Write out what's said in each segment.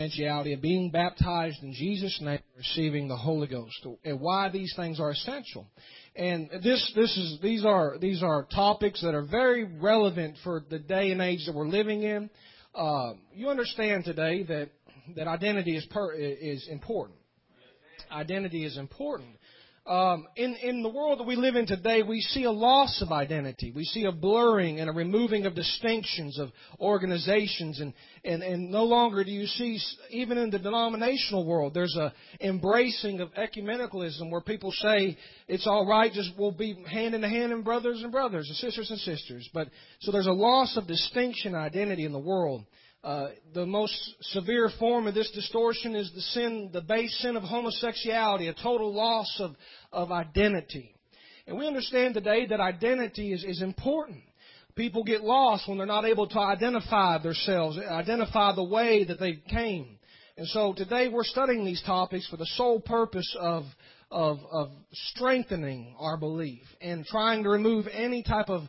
Essentiality of being baptized in Jesus' name, receiving the Holy Ghost, and why these things are essential. And these are topics that are very relevant for the day and age that we're living in. You understand today that identity is important. Identity is important. In the world that we live in today, we see a loss of identity. We see a blurring and a removing of distinctions of organizations, and no longer do you see, even in the denominational world, there's a embracing of ecumenicalism where people say it's all right, just we'll be hand in hand and brothers and sisters and sisters. But so there's a loss of distinction and identity in the world. The most severe form of this distortion is the base sin of homosexuality, a total loss of identity. And we understand today that identity is important. People get lost when they're not able to identify themselves, identify the way that they came. And so today we're studying these topics for the sole purpose of strengthening our belief and trying to remove any type of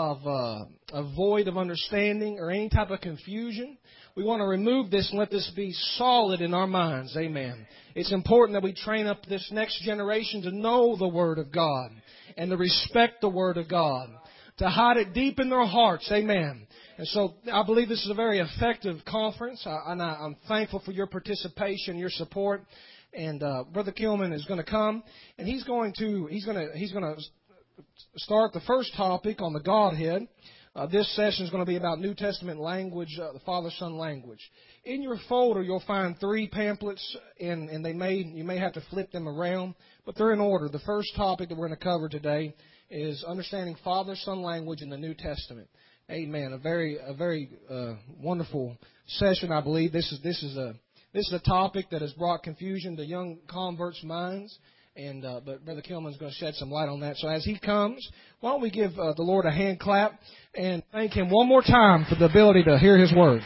void of understanding or any type of confusion. We want to remove this and let this be solid in our minds. Amen. It's important that we train up this next generation to know the Word of God and to respect the Word of God, to hide it deep in their hearts. Amen. And so I believe this is a very effective conference, and I'm thankful for your participation, your support. And Brother Kilman is going to come, and he's going to start the first topic on the Godhead. This session is going to be about New Testament language, the Father-Son language. In your folder, you'll find 3 pamphlets, and you may have to flip them around, but they're in order. The first topic that we're going to cover today is understanding Father-Son language in the New Testament. Amen. A very wonderful session, I believe. This is a topic that has brought confusion to young converts' minds. But Brother Kilman's going to shed some light on that. So as he comes, why don't we give the Lord a hand clap and thank Him one more time for the ability to hear His Word.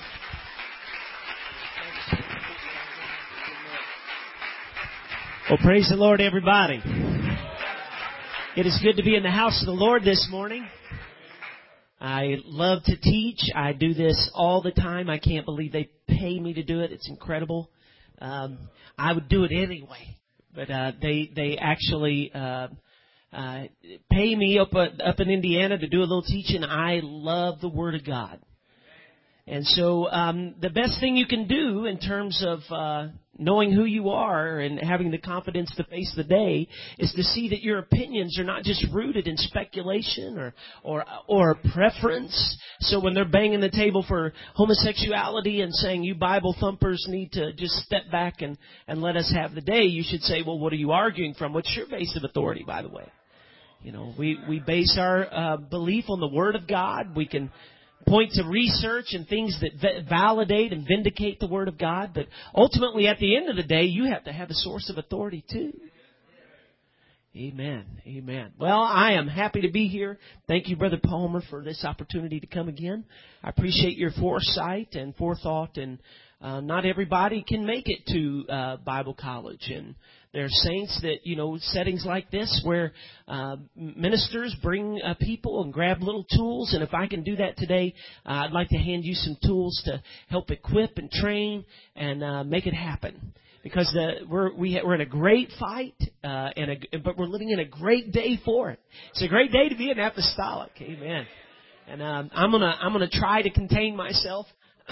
Well, praise the Lord, everybody. It is good to be in the house of the Lord this morning. I love to teach. I do this all the time. I can't believe they pay me to do it. It's incredible. I would do it anyway. But they actually pay me up in Indiana to do a little teaching. I love the Word of God. And so the best thing you can do in terms of knowing who you are and having the confidence to face the day is to see that your opinions are not just rooted in speculation or preference. So when they're banging the table for homosexuality and saying you Bible thumpers need to just step back and let us have the day, you should say, well, what are you arguing from? What's your base of authority, by the way? You know, we base our belief on the Word of God. We can point to research and things that validate and vindicate the Word of God. But ultimately, at the end of the day, you have to have a source of authority too. Amen. Amen. Well, I am happy to be here. Thank you, Brother Palmer, for this opportunity to come again. I appreciate your foresight and forethought. And not everybody can make it to Bible college. And there are saints that, settings like this where ministers bring people and grab little tools. And if I can do that today, I'd like to hand you some tools to help equip and train and make it happen. Because we're in a great fight, but we're living in a great day for it. It's a great day to be an apostolic. Amen. And I'm gonna try to contain myself.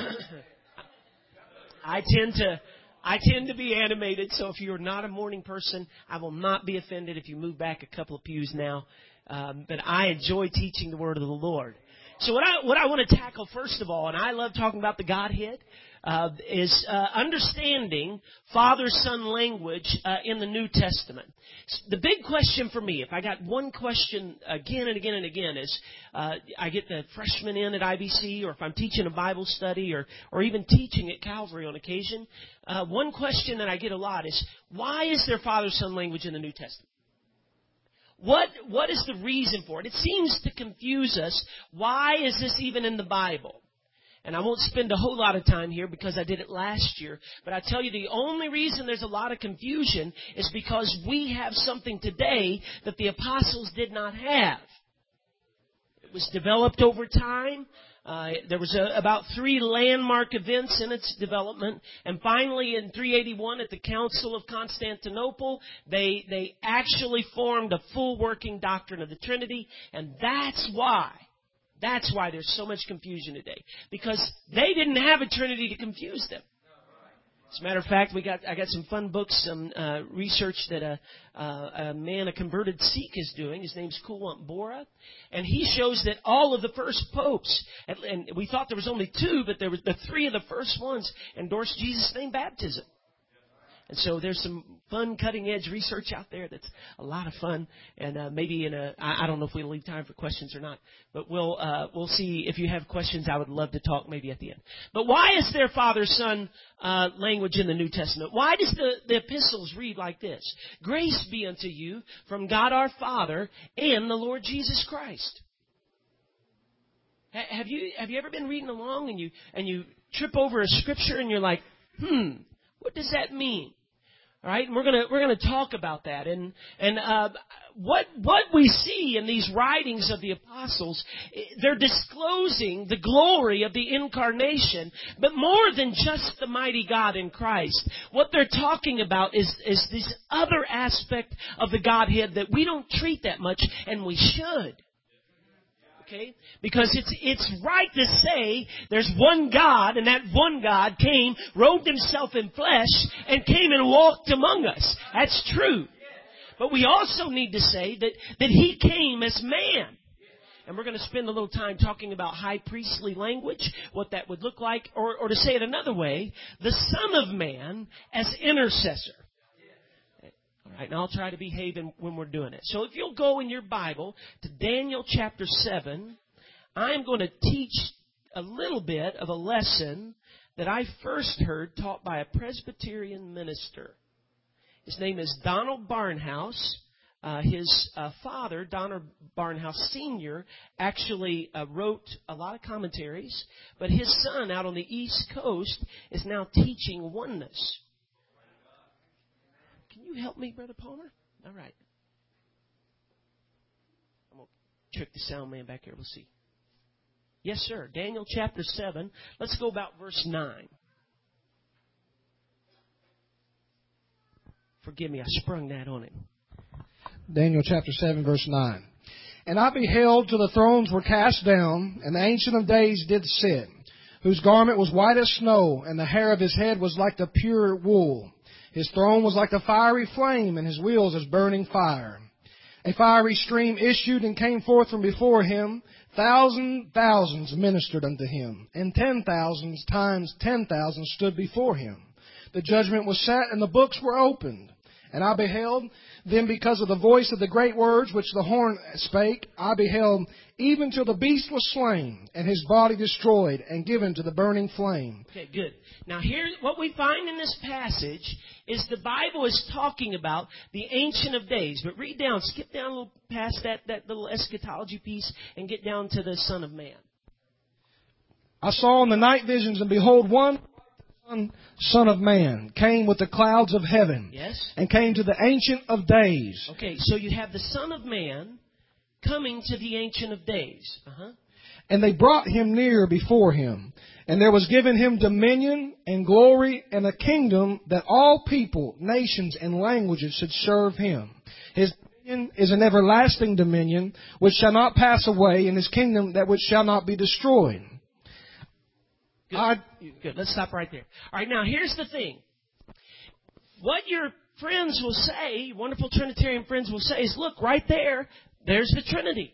I tend to be animated, so if you're not a morning person, I will not be offended if you move back a couple of pews now. But I enjoy teaching the Word of the Lord. So what I want to tackle first of all, and I love talking about the Godhead, is understanding Father-Son language in the New Testament. The big question for me, if I got one question again and again and again, is I get the freshmen in at IBC, or if I'm teaching a Bible study, or even teaching at Calvary on occasion, one question that I get a lot is, why is there Father-Son language in the New Testament? What is the reason for it? It seems to confuse us. Why is this even in the Bible? And I won't spend a whole lot of time here because I did it last year. But I tell you, the only reason there's a lot of confusion is because we have something today that the apostles did not have. It was developed over time. There was about 3 landmark events in its development. And finally, in 381, at the Council of Constantinople, they actually formed a full working doctrine of the Trinity. And that's why there's so much confusion today. Because they didn't have a Trinity to confuse them. As a matter of fact, I got some fun books, some research that a converted Sikh is doing. His name's Kulwant Bora, and he shows that all of the first popes, and we thought there was only 2, but there were the 3 of the first ones endorsed Jesus' name baptism. And so there's some fun, cutting-edge research out there that's a lot of fun. And maybe I don't know if we'll leave time for questions or not, but we'll see. If you have questions, I would love to talk maybe at the end. But why is there Father-Son language in the New Testament? Why does the epistles read like this? Grace be unto you from God our Father and the Lord Jesus Christ. Have you ever been reading along and you trip over a scripture and you're like, what does that mean? All right, and we're gonna talk about that, and what we see in these writings of the apostles, they're disclosing the glory of the incarnation, but more than just the mighty God in Christ. What they're talking about is this other aspect of the Godhead that we don't treat that much, and we should. Okay? Because it's right to say there's one God, and that one God came, robed himself in flesh, and came and walked among us. That's true. But we also need to say that he came as man. And we're going to spend a little time talking about high priestly language, what that would look like, or to say it another way, the Son of Man as intercessor. All right, and I'll try to behave when we're doing it. So if you'll go in your Bible to Daniel chapter 7, I'm going to teach a little bit of a lesson that I first heard taught by a Presbyterian minister. His name is Donald Barnhouse. His father, Donald Barnhouse Sr., actually wrote a lot of commentaries, but his son out on the East Coast is now teaching oneness. Can you help me, Brother Palmer? All right. I'm going to trick the sound man back here. We'll see. Yes, sir. Daniel chapter 7. Let's go about verse 9. Forgive me, I sprung that on him. Daniel chapter 7, verse 9. And I beheld till the thrones were cast down, and the Ancient of Days did sit, whose garment was white as snow, and the hair of his head was like the pure wool. His throne was like a fiery flame, and his wheels as burning fire. A fiery stream issued and came forth from before him. Thousands ministered unto him, and 10,000 times 10,000 stood before him. The judgment was set, and the books were opened. And I beheld, then because of the voice of the great words which the horn spake, I beheld, even till the beast was slain, and his body destroyed, and given to the burning flame. Okay, good. Now here, what we find in this passage is the Bible is talking about the Ancient of Days. But read down, skip down a little past that little eschatology piece, and get down to the Son of Man. I saw in the night visions, and behold, one Son of Man came with the clouds of heaven. Yes. And came to the Ancient of Days. Okay, so you have the Son of Man coming to the Ancient of Days. And they brought him near before him. And there was given him dominion and glory and a kingdom that all people, nations, and languages should serve him. His dominion is an everlasting dominion which shall not pass away, and his kingdom that which shall not be destroyed. Good. Let's stop right there. All right, now here's the thing. What your friends will say, wonderful Trinitarian friends will say is, look, right there, there's the Trinity.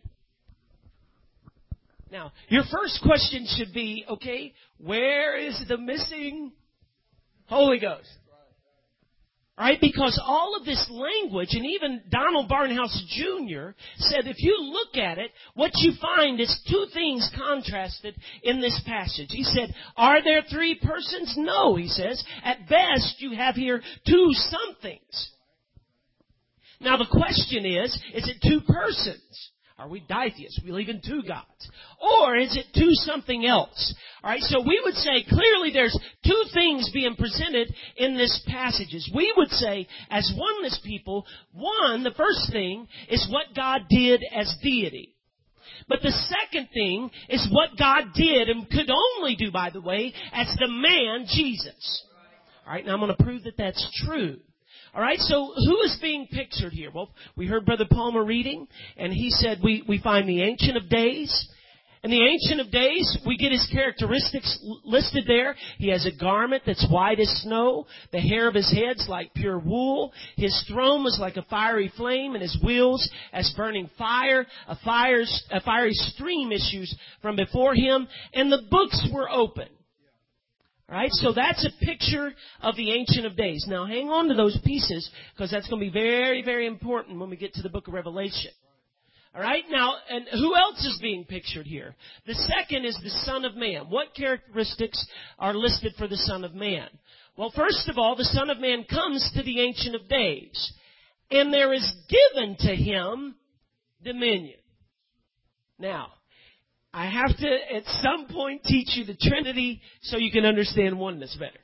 Now, your first question should be, okay, where is the missing Holy Ghost? Right? Because all of this language, and even Donald Barnhouse Jr. said if you look at it, what you find is 2 things contrasted in this passage. He said, are there 3 persons? No, he says. At best, you have here 2 somethings. Now the question is it 2 persons? Are we ditheists? We believe in 2 gods. Or is it 2 something else? All right, so we would say clearly there's 2 things being presented in this passages. We would say, as oneness people, one, the first thing is what God did as deity. But the second thing is what God did and could only do, by the way, as the man Jesus. All right, now I'm going to prove that that's true. All right, so who is being pictured here? Well, we heard Brother Palmer reading, and he said we find the Ancient of Days. And the Ancient of Days, we get his characteristics listed there. He has a garment that's white as snow. The hair of his head's like pure wool. His throne was like a fiery flame, and his wheels as burning fire. A fiery stream issues from before him, and the books were open. All right, so that's a picture of the Ancient of Days. Now, hang on to those pieces, because that's going to be very, very important when we get to the book of Revelation. All right, now, and who else is being pictured here? The second is the Son of Man. What characteristics are listed for the Son of Man? Well, first of all, the Son of Man comes to the Ancient of Days, and there is given to him dominion. Now, I have to at some point teach you the Trinity so you can understand oneness better.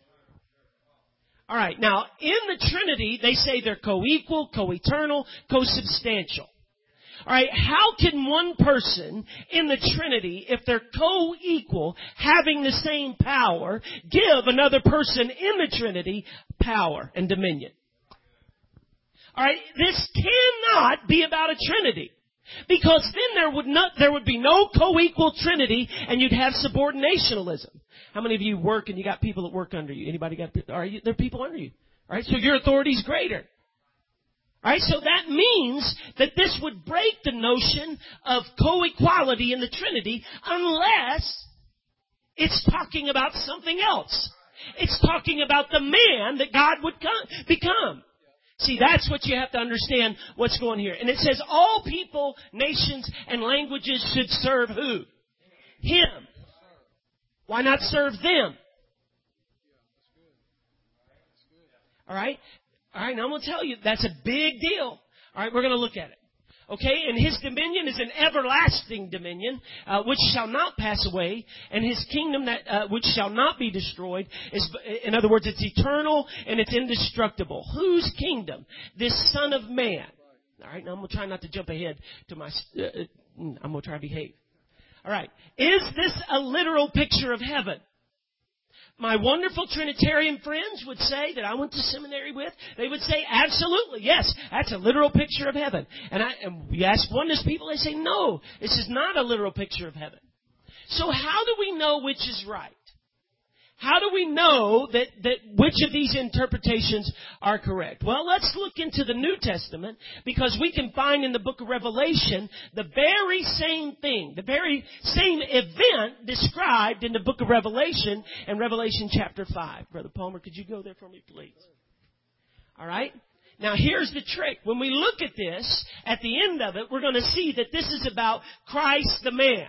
All right, now, in the Trinity, they say they're co-equal, co-eternal, co-substantial. All right, how can one person in the Trinity, if they're co-equal, having the same power, give another person in the Trinity power and dominion? All right, this cannot be about a Trinity. Because then there would be no co-equal Trinity, and you'd have subordinationalism. How many of you work and you got people that work under you? Anybody got? There are people under you. All right, so your authority is greater. All right, so that means that this would break the notion of co-equality in the Trinity unless it's talking about something else. It's talking about the man that God would become. See, that's what you have to understand what's going here. And it says all people, nations, and languages should serve who? Him. Why not serve them? All right? All right, now I'm going to tell you, that's a big deal. All right, we're going to look at it. Okay, and his dominion is an everlasting dominion, which shall not pass away, and his kingdom that which shall not be destroyed is, in other words, it's eternal and it's indestructible. Whose kingdom? This Son of Man. All right, now I'm going to try not to jump ahead to my. I'm going to try to behave. All right, is this a literal picture of heaven? My wonderful Trinitarian friends would say that I went to seminary with, they would say, absolutely, yes, that's a literal picture of heaven. And we ask oneness people, they say, no, this is not a literal picture of heaven. So how do we know which is right? How do we know that which of these interpretations are correct? Well, let's look into the New Testament, because we can find in the book of Revelation the very same thing, the very same event described in the book of Revelation in Revelation chapter 5. Brother Palmer, could you go there for me, please? All right? Now, here's the trick. When we look at this, at the end of it, we're going to see that this is about Christ the man.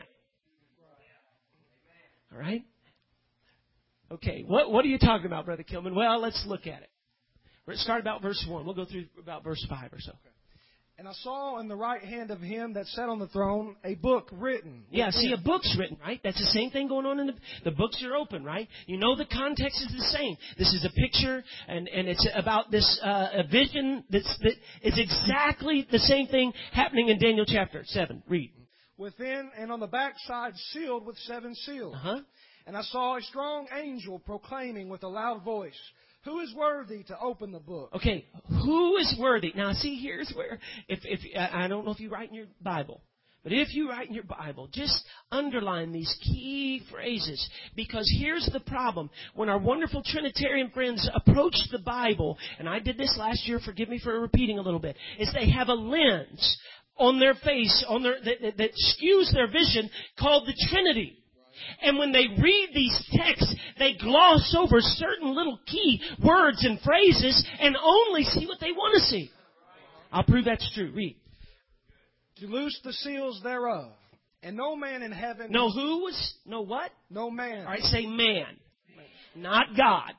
All right? Okay, what are you talking about, Brother Kilman? Well, let's look at it. We're start about verse 1. We'll go through about verse 5 or so. And I saw in the right hand of him that sat on the throne a book written. Yeah, see, a book's written, right? That's the same thing going on in the books are open, right? You know the context is the same. This is a picture, and it's about this a vision that is exactly the same thing happening in Daniel chapter 7. Read. Within and on the backside sealed with 7 seals. Uh-huh. And I saw a strong angel proclaiming with a loud voice, who is worthy to open the book? Okay, who is worthy? Now, see, here's where, if I don't know if you write in your Bible, but if you write in your Bible, just underline these key phrases, because here's the problem. When our wonderful Trinitarian friends approach the Bible, and I did this last year, forgive me for repeating a little bit, is they have a lens on their face, that skews their vision, called the Trinity. And when they read these texts, they gloss over certain little key words and phrases and only see what they want to see. I'll prove that's true. Read. To loose the seals thereof. And no man in heaven... No who was... No what? No man. All right, say man. Not God.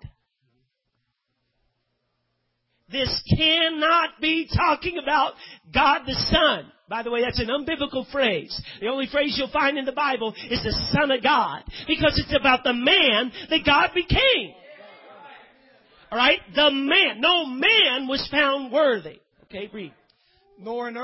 This cannot be talking about God the Son. By the way, that's an unbiblical phrase. The only phrase you'll find in the Bible is the Son of God, because it's about the man that God became. All right? The man. No man was found worthy. Okay, read. Nor in earth,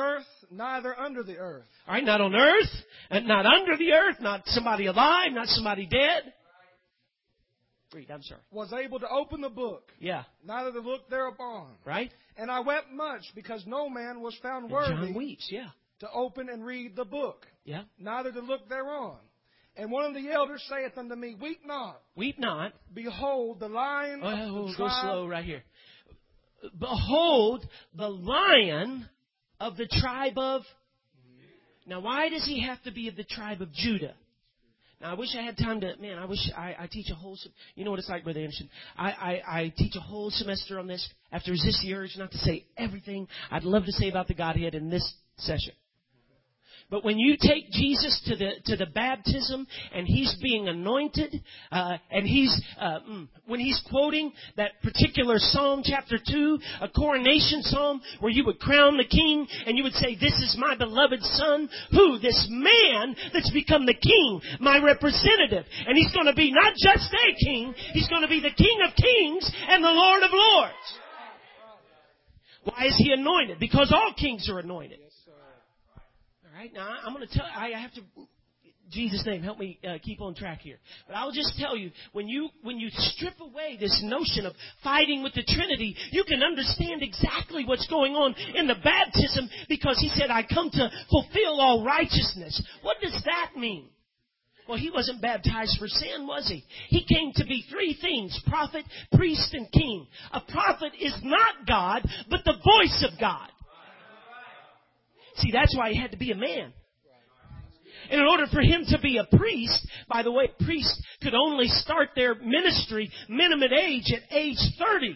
neither under the earth. All right, not on earth, and not under the earth, not somebody alive, not somebody dead. Read, I'm sorry. Was able to open the book. Yeah. Neither to look thereupon. Right? And I wept much because no man was found worthy. John weeps, yeah. To open and read the book. Yeah. Neither to look thereon. And one of the elders saith unto me, Weep not. Weep not. Behold, the Lion of the Go tribe. slow right here. Behold, the Lion of the tribe of... Now, why does he have to be of the tribe of Judah? Now, I wish I had time to... Man, I wish I teach a whole... You know what it's like, Brother Anderson? I teach a whole semester on this. I have to resist the urge not to say everything I'd love to say about the Godhead in this session. But when you take Jesus to the baptism and he's being anointed, and when he's quoting that particular Psalm chapter 2, a coronation psalm where you would crown the king and you would say, "This is my beloved son, who this man that's become the king, my representative." And he's going to be not just a king, he's going to be the King of kings and the Lord of lords. Why is he anointed? Because all kings are anointed. Right, now, I'm going to tell you, I have to, Jesus' name, help me keep on track here. But I'll just tell you, when you strip away this notion of fighting with the Trinity, you can understand exactly what's going on in the baptism, because he said, "I come to fulfill all righteousness." What does that mean? Well, he wasn't baptized for sin, was he? He came to be three things: prophet, priest, and king. A prophet is not God, but the voice of God. See, that's why he had to be a man. And in order for him to be a priest, by the way, priests could only start their ministry minimum age at age 30.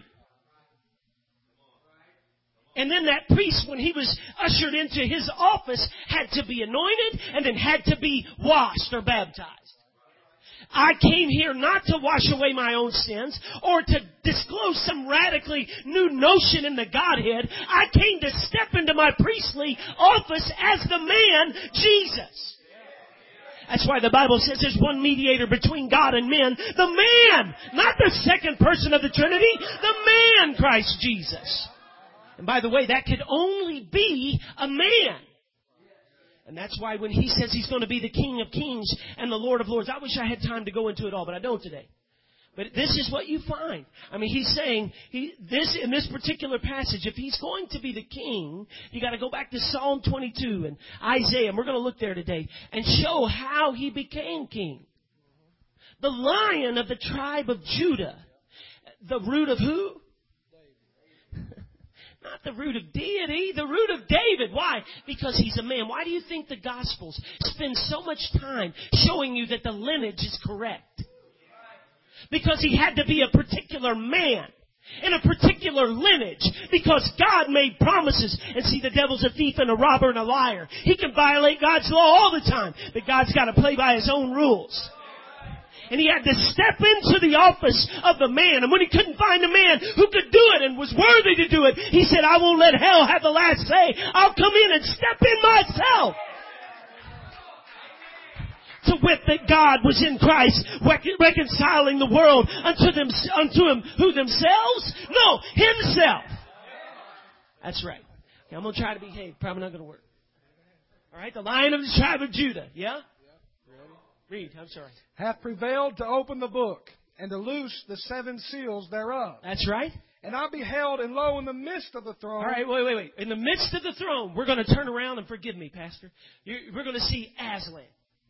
And then that priest, when he was ushered into his office, had to be anointed and then had to be washed or baptized. I came here not to wash away my own sins or to disclose some radically new notion in the Godhead. I came to step into my priestly office as the man, Jesus. That's why the Bible says there's one mediator between God and men. The man, not the second person of the Trinity, the man, Christ Jesus. And by the way, that could only be a man. And that's why when he says he's going to be the King of kings and the Lord of lords, I wish I had time to go into it all, but I don't today. But this is what you find. I mean, he's saying, in this particular passage, if he's going to be the king, you got to go back to Psalm 22 and Isaiah, and we're going to look there today, and show how he became king. The Lion of the tribe of Judah. The root of who? Not the root of deity, the root of David. Why? Because he's a man. Why do you think the Gospels spend so much time showing you that the lineage is correct? Because he had to be a particular man in a particular lineage, because God made promises. And see, the devil's a thief and a robber and a liar. He can violate God's law all the time, but God's got to play by his own rules. And he had to step into the office of the man. And when he couldn't find a man who could do it and was worthy to do it, he said, "I won't let hell have the last say. I'll come in and step in myself." To wit that God was in Christ, reconciling the world unto him who themselves? No, himself. That's right. Okay, I'm going to try to behave. Probably not going to work. All right, the Lion of the tribe of Judah. Yeah? Read, I'm sorry. Hath prevailed to open the book and to loose the seven seals thereof. That's right. And I beheld, and lo, in the midst of the throne. All right, wait. In the midst of the throne, we're going to turn around, and forgive me, Pastor. We're going to see Aslan.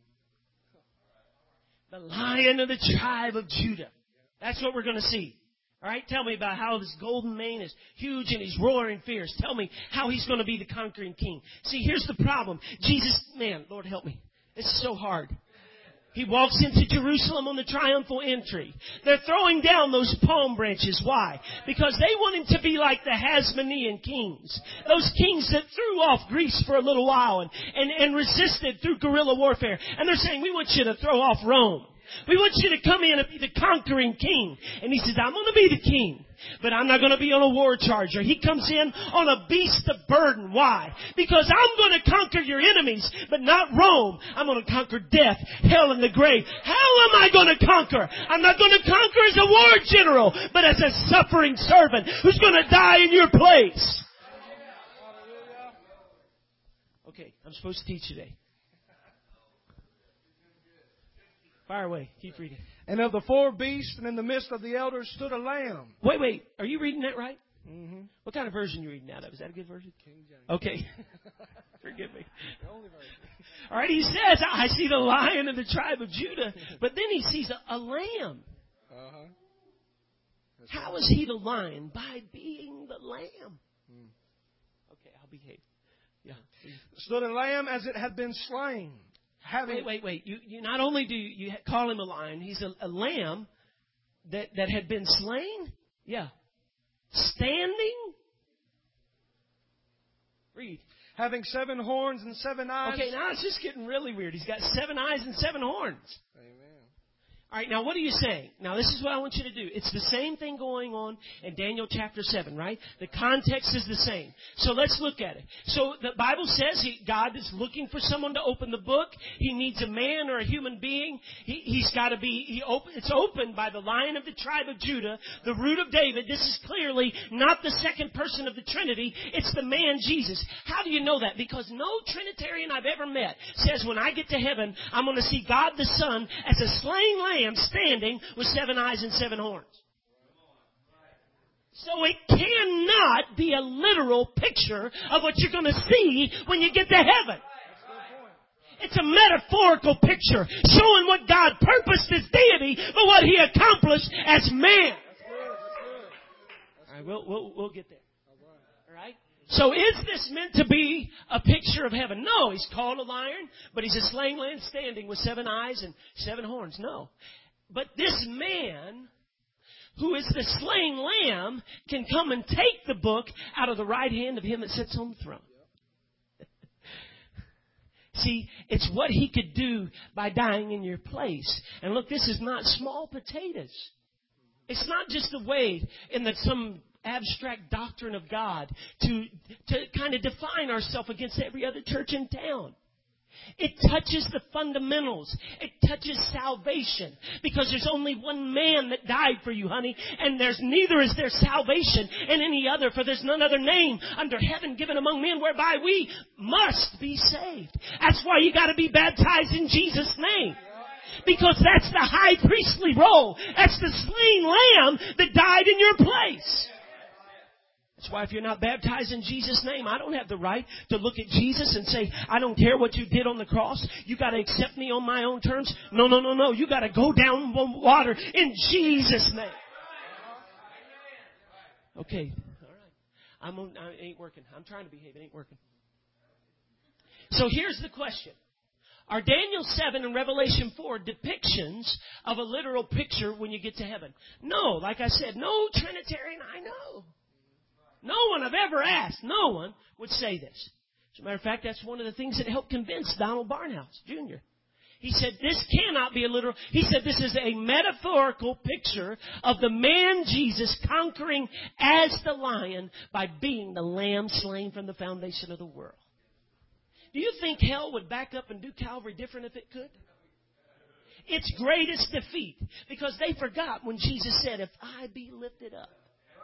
The Lion of the tribe of Judah. That's what we're going to see. All right, tell me about how this golden mane is huge and he's roaring fierce. Tell me how he's going to be the conquering king. See, here's the problem. Jesus, man, Lord help me. It's so hard. He walks into Jerusalem on the triumphal entry. They're throwing down those palm branches. Why? Because they want him to be like the Hasmonean kings. Those kings that threw off Greece for a little while and resisted through guerrilla warfare. And they're saying, "We want you to throw off Rome. We want you to come in and be the conquering king." And he says, "I'm going to be the king, but I'm not going to be on a war charger." He comes in on a beast of burden. Why? Because I'm going to conquer your enemies, but not Rome. I'm going to conquer death, hell, and the grave. How am I going to conquer? I'm not going to conquer as a war general, but as a suffering servant who's going to die in your place. Okay, I'm supposed to teach today. Fire away. Keep reading. And of the four beasts and in the midst of the elders stood a lamb. Wait. Are you reading that right? Mm-hmm. What kind of version are you reading out of? Is that a good version? King James. Okay. Forgive me. The only version. All right, he says, I see the lion of the tribe of Judah. But then he sees a lamb. Uh-huh. How is he the lion? By being the lamb. Okay, I'll behave. Yeah. Stood a lamb as it had been slain. Wait. You not only do you call him a lion, he's a lamb that had been slain? Yeah. Standing? Read. Having 7 horns and 7 eyes. Okay, now it's just getting really weird. He's got 7 eyes and 7 horns. Amen. All right, now what are you saying? Now this is what I want you to do. It's the same thing going on in Daniel chapter 7, right? The context is the same. So let's look at it. So the Bible says God is looking for someone to open the book. He needs a man or a human being. It's opened by the Lion of the tribe of Judah, the root of David. This is clearly not the second person of the Trinity. It's the man Jesus. How do you know that? Because no Trinitarian I've ever met says when I get to heaven, I'm going to see God the Son as a slain lamb standing with 7 eyes and 7 horns. So it cannot be a literal picture of what you're going to see when you get to heaven. It's a metaphorical picture showing what God purposed as deity, but what He accomplished as man. All right, we'll get there. All right. So is this meant to be a picture of heaven? No, he's called a lion, but he's a slain lamb standing with 7 eyes and 7 horns. No. But this man, who is the slain lamb, can come and take the book out of the right hand of him that sits on the throne. See, it's what he could do by dying in your place. And look, this is not small potatoes. It's not just a way in some abstract doctrine of God to kind of define ourselves against every other church in town. It touches the fundamentals. It touches salvation. Because there's only one man that died for you, honey. And neither is there salvation in any other. For there's none other name under heaven given among men whereby we must be saved. That's why you got to be baptized in Jesus' name. Because that's the high priestly role. That's the slain lamb that died in your place. That's why if you're not baptized in Jesus' name, I don't have the right to look at Jesus and say, I don't care what you did on the cross. You got to accept me on my own terms. No. You got to go down water in Jesus' name. Okay. All right. It ain't working. I'm trying to behave. It ain't working. So here's the question. Are Daniel 7 and Revelation 4 depictions of a literal picture when you get to heaven? No. Like I said, no Trinitarian I know. No one I've ever asked, no one would say this. As a matter of fact, that's one of the things that helped convince Donald Barnhouse, Jr. He said, this cannot be a literal. He said, this is a metaphorical picture of the man Jesus conquering as the lion by being the lamb slain from the foundation of the world. Do you think hell would back up and do Calvary different if it could? Its greatest defeat. Because they forgot when Jesus said, if I be lifted up.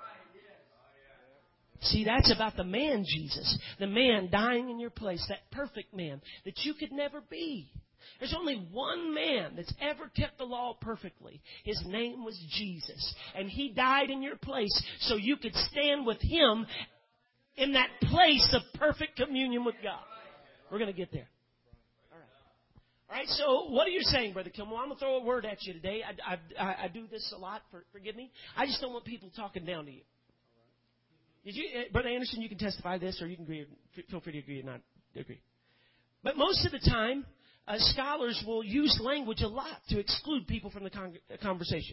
See, that's about the man Jesus, the man dying in your place, that perfect man that you could never be. There's only one man that's ever kept the law perfectly. His name was Jesus. And He died in your place so you could stand with Him in that place of perfect communion with God. We're going to get there. All right, so what are you saying, Brother Kilmore? I'm going to throw a word at you today. I do this a lot, forgive me. I just don't want people talking down to you. Did you, Brother Anderson, you can testify this, or you can agree, feel free to agree or not agree. But most of the time, scholars will use language a lot to exclude people from the conversation.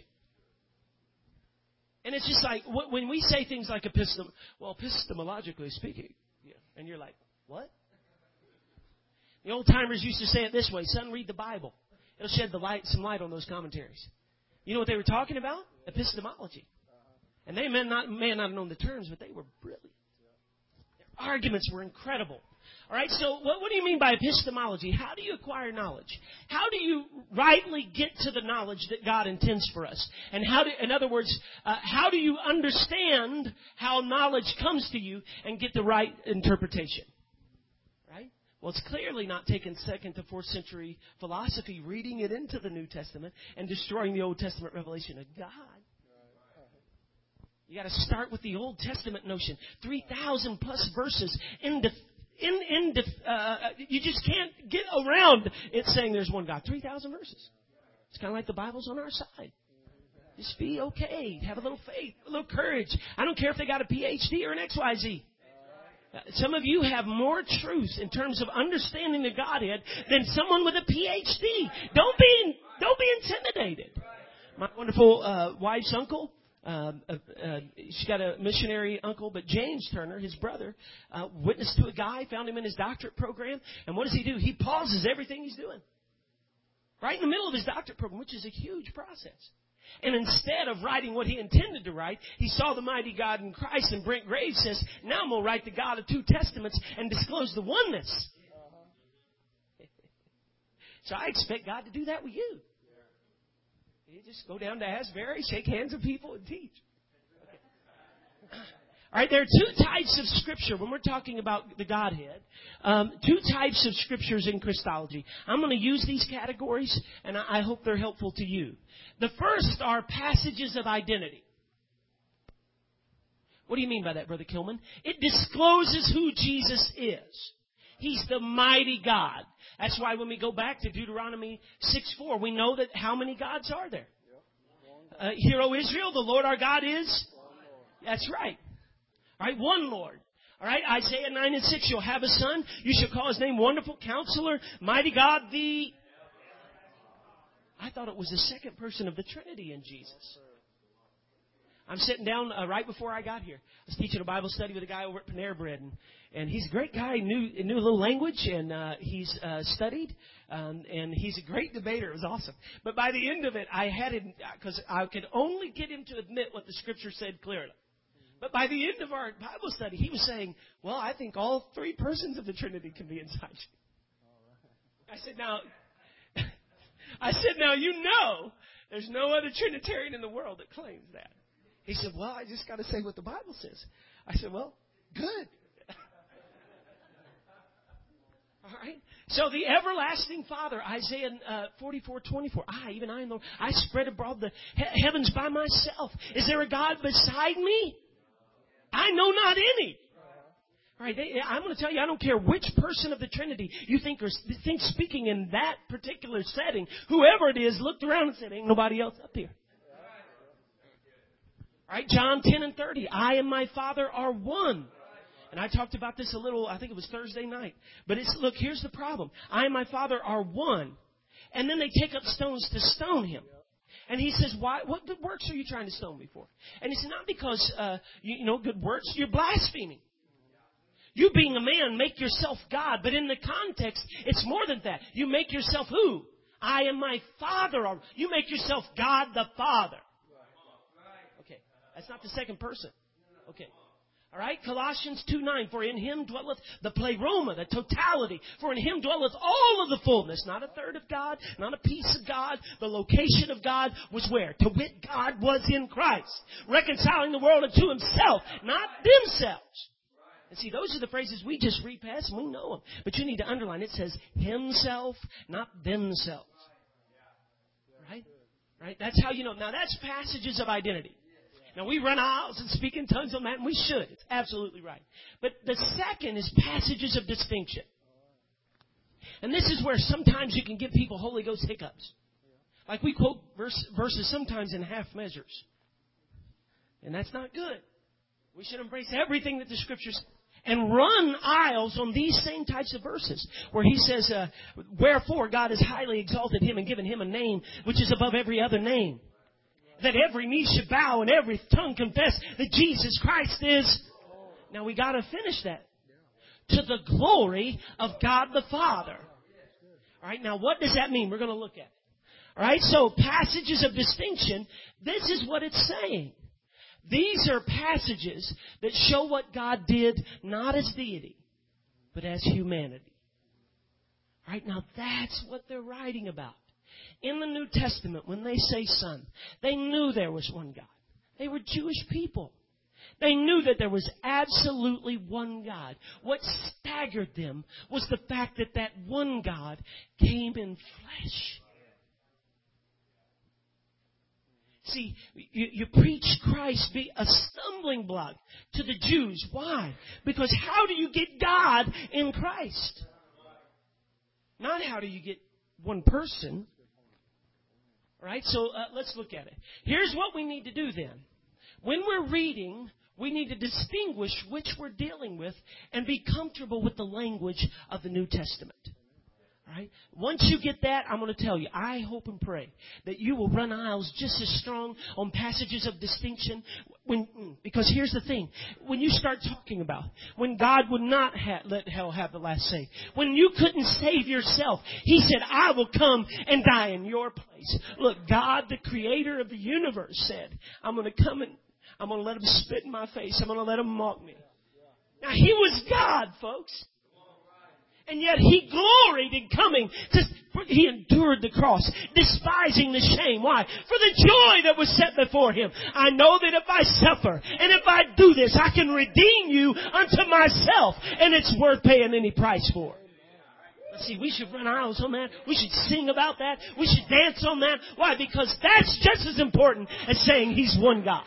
And it's just like, when we say things like epistemologically speaking, yeah, and you're like, what? The old-timers used to say it this way, son, read the Bible. It'll shed some light on those commentaries. You know what they were talking about? Epistemology. And they may not have known the terms, but they were brilliant. Their arguments were incredible. All right, so what do you mean by epistemology? How do you acquire knowledge? How do you rightly get to the knowledge that God intends for us? And in other words, how do you understand how knowledge comes to you and get the right interpretation? Right? Well, it's clearly not taking 2nd to 4th century philosophy, reading it into the New Testament, and destroying the Old Testament revelation of God. You got to start with the Old Testament notion. 3,000 plus verses. You just can't get around it saying there's one God. 3,000 verses. It's kind of like the Bible's on our side. Just be okay. Have a little faith, a little courage. I don't care if they got a PhD or an XYZ. Some of you have more truth in terms of understanding the Godhead than someone with a PhD. Don't be intimidated. My wonderful wife's uncle, she's got a missionary uncle, but James Turner, his brother, witnessed to a guy, found him in his doctorate program, and what does he do? He pauses everything he's doing. Right in the middle of his doctorate program, which is a huge process. And instead of writing what he intended to write, he saw the mighty God in Christ. And Brent Graves says, now I'm going to write the God of 2 Testaments and disclose the oneness. So I expect God to do that with you. You just go down to Asbury, shake hands with people, and teach. Okay. All right, there are 2 types of Scripture when we're talking about the Godhead. 2 types of Scriptures in Christology. I'm going to use these categories, and I hope they're helpful to you. The first are passages of identity. What do you mean by that, Brother Kilman? It discloses who Jesus is. He's the mighty God. That's why when we go back to Deuteronomy 6:4, we know that how many gods are there? Hear, O Israel, the Lord our God is? That's right. All right, one Lord. All right, Isaiah 9:6, you'll have a son. You shall call his name Wonderful Counselor, Mighty God, the... I thought it was the second person of the Trinity in Jesus. I'm sitting down right before I got here. I was teaching a Bible study with a guy over at Panera Bread, and he's a great guy. He knew a little language, and he's studied, and he's a great debater. It was awesome. But by the end of it, I had him, because I could only get him to admit what the Scripture said clearly. But by the end of our Bible study, he was saying, well, I think all 3 persons of the Trinity can be inside you. I said, now, you know, there's no other Trinitarian in the world that claims that. He said, well, I just got to say what the Bible says. I said, well, good. All right. So the everlasting Father, Isaiah 44:24. Even I know, I spread abroad the heavens by myself. Is there a God beside me? I know not any. All right, I'm going to tell you, I don't care which person of the Trinity you think speaking in that particular setting. Whoever it is looked around and said, ain't nobody else up here. All right, John 10:30. I and my Father are one. And I talked about this a little, I think it was Thursday night. But look, here's the problem. I and my Father are one. And then they take up stones to stone him. And he says, why? What good works are you trying to stone me for? And it's not because, good works. You're blaspheming. You being a man, make yourself God. But in the context, it's more than that. You make yourself who? I and my Father are. You make yourself God the Father. Okay. That's not the second person. Okay. All right. Colossians 2:9. For in him dwelleth the pleroma, the totality. For in him dwelleth all of the fullness. Not a third of God, not a piece of God. The location of God was where? To wit, God was in Christ, reconciling the world unto himself, not themselves. And see, those are the phrases we just read past and we know them. But you need to underline, it says himself, not themselves. Right? Right? That's how you know. Now, that's passages of identity. Now, we run aisles and speak in tongues on that, and we should. It's absolutely right. But the second is passages of distinction. And this is where sometimes you can give people Holy Ghost hiccups. Like we quote verses sometimes in half measures. And that's not good. We should embrace everything that the Scriptures and run aisles on these same types of verses where he says, wherefore God has highly exalted him and given him a name which is above every other name, that every knee should bow and every tongue confess that Jesus Christ is. Now we got to finish that. To the glory of God the Father. All right, now what does that mean? We're going to look at it. All right, so passages of distinction, this is what it's saying. These are passages that show what God did not as deity, but as humanity. All right, now that's what they're writing about. In the New Testament, when they say Son, they knew there was one God. They were Jewish people. They knew that there was absolutely one God. What staggered them was the fact that that one God came in flesh. See, you preach Christ be a stumbling block to the Jews. Why? Because how do you get God in Christ? Not how do you get one person. Right? So let's look at it. Here's what we need to do then. When we're reading, we need to distinguish which we're dealing with and be comfortable with the language of the New Testament. Right? Once you get that, I'm going to tell you, I hope and pray that you will run aisles just as strong on passages of distinction. Because here's the thing. When you start talking about when God would not let hell have the last say, when you couldn't save yourself, He said, I will come and die in your place. Look, God, the creator of the universe, said, I'm going to come and I'm going to let Him spit in my face. I'm going to let Him mock me. Now, He was God, folks. And yet He gloried in coming. He endured the cross, despising the shame. Why? For the joy that was set before Him. I know that if I suffer and if I do this, I can redeem you unto myself. And it's worth paying any price for. Let's see, we should run aisles on that. We should sing about that. We should dance on that. Why? Because that's just as important as saying He's one God.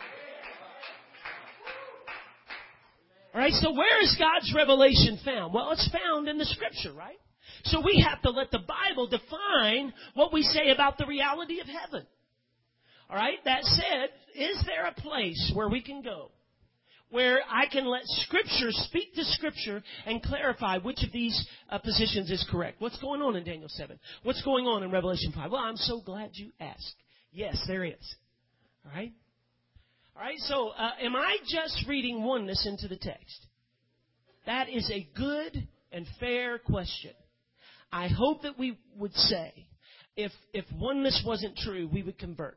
All right, so where is God's revelation found? Well, it's found in the Scripture, right? So we have to let the Bible define what we say about the reality of heaven. All right, that said, is there a place where we can go where I can let Scripture speak to Scripture and clarify which of these positions is correct? What's going on in Daniel 7? What's going on in Revelation 5? Well, I'm so glad you asked. Yes, there is. All right? All right, so am I just reading oneness into the text? That is a good and fair question. I hope that we would say, if oneness wasn't true, we would convert.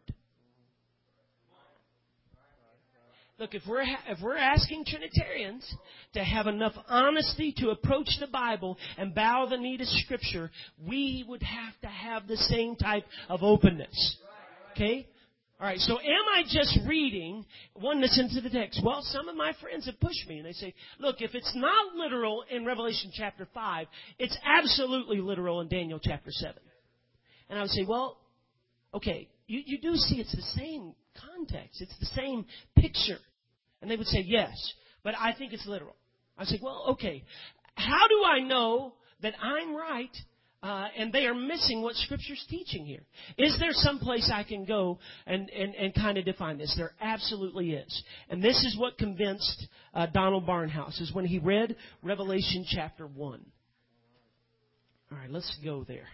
Look, if we're asking Trinitarians to have enough honesty to approach the Bible and bow the knee to Scripture, we would have to have the same type of openness. Okay? All right, so am I just reading oneness into the text? Well, some of my friends have pushed me, and they say, look, if it's not literal in Revelation chapter 5, it's absolutely literal in Daniel chapter 7. And I would say, well, okay, you do see it's the same context. It's the same picture. And they would say, yes, but I think it's literal. I say, well, okay, how do I know that I'm right and they are missing what Scripture's teaching here? Is there some place I can go and kind of define this? There absolutely is. And this is what convinced Donald Barnhouse, is when he read Revelation chapter 1. All right, let's go there.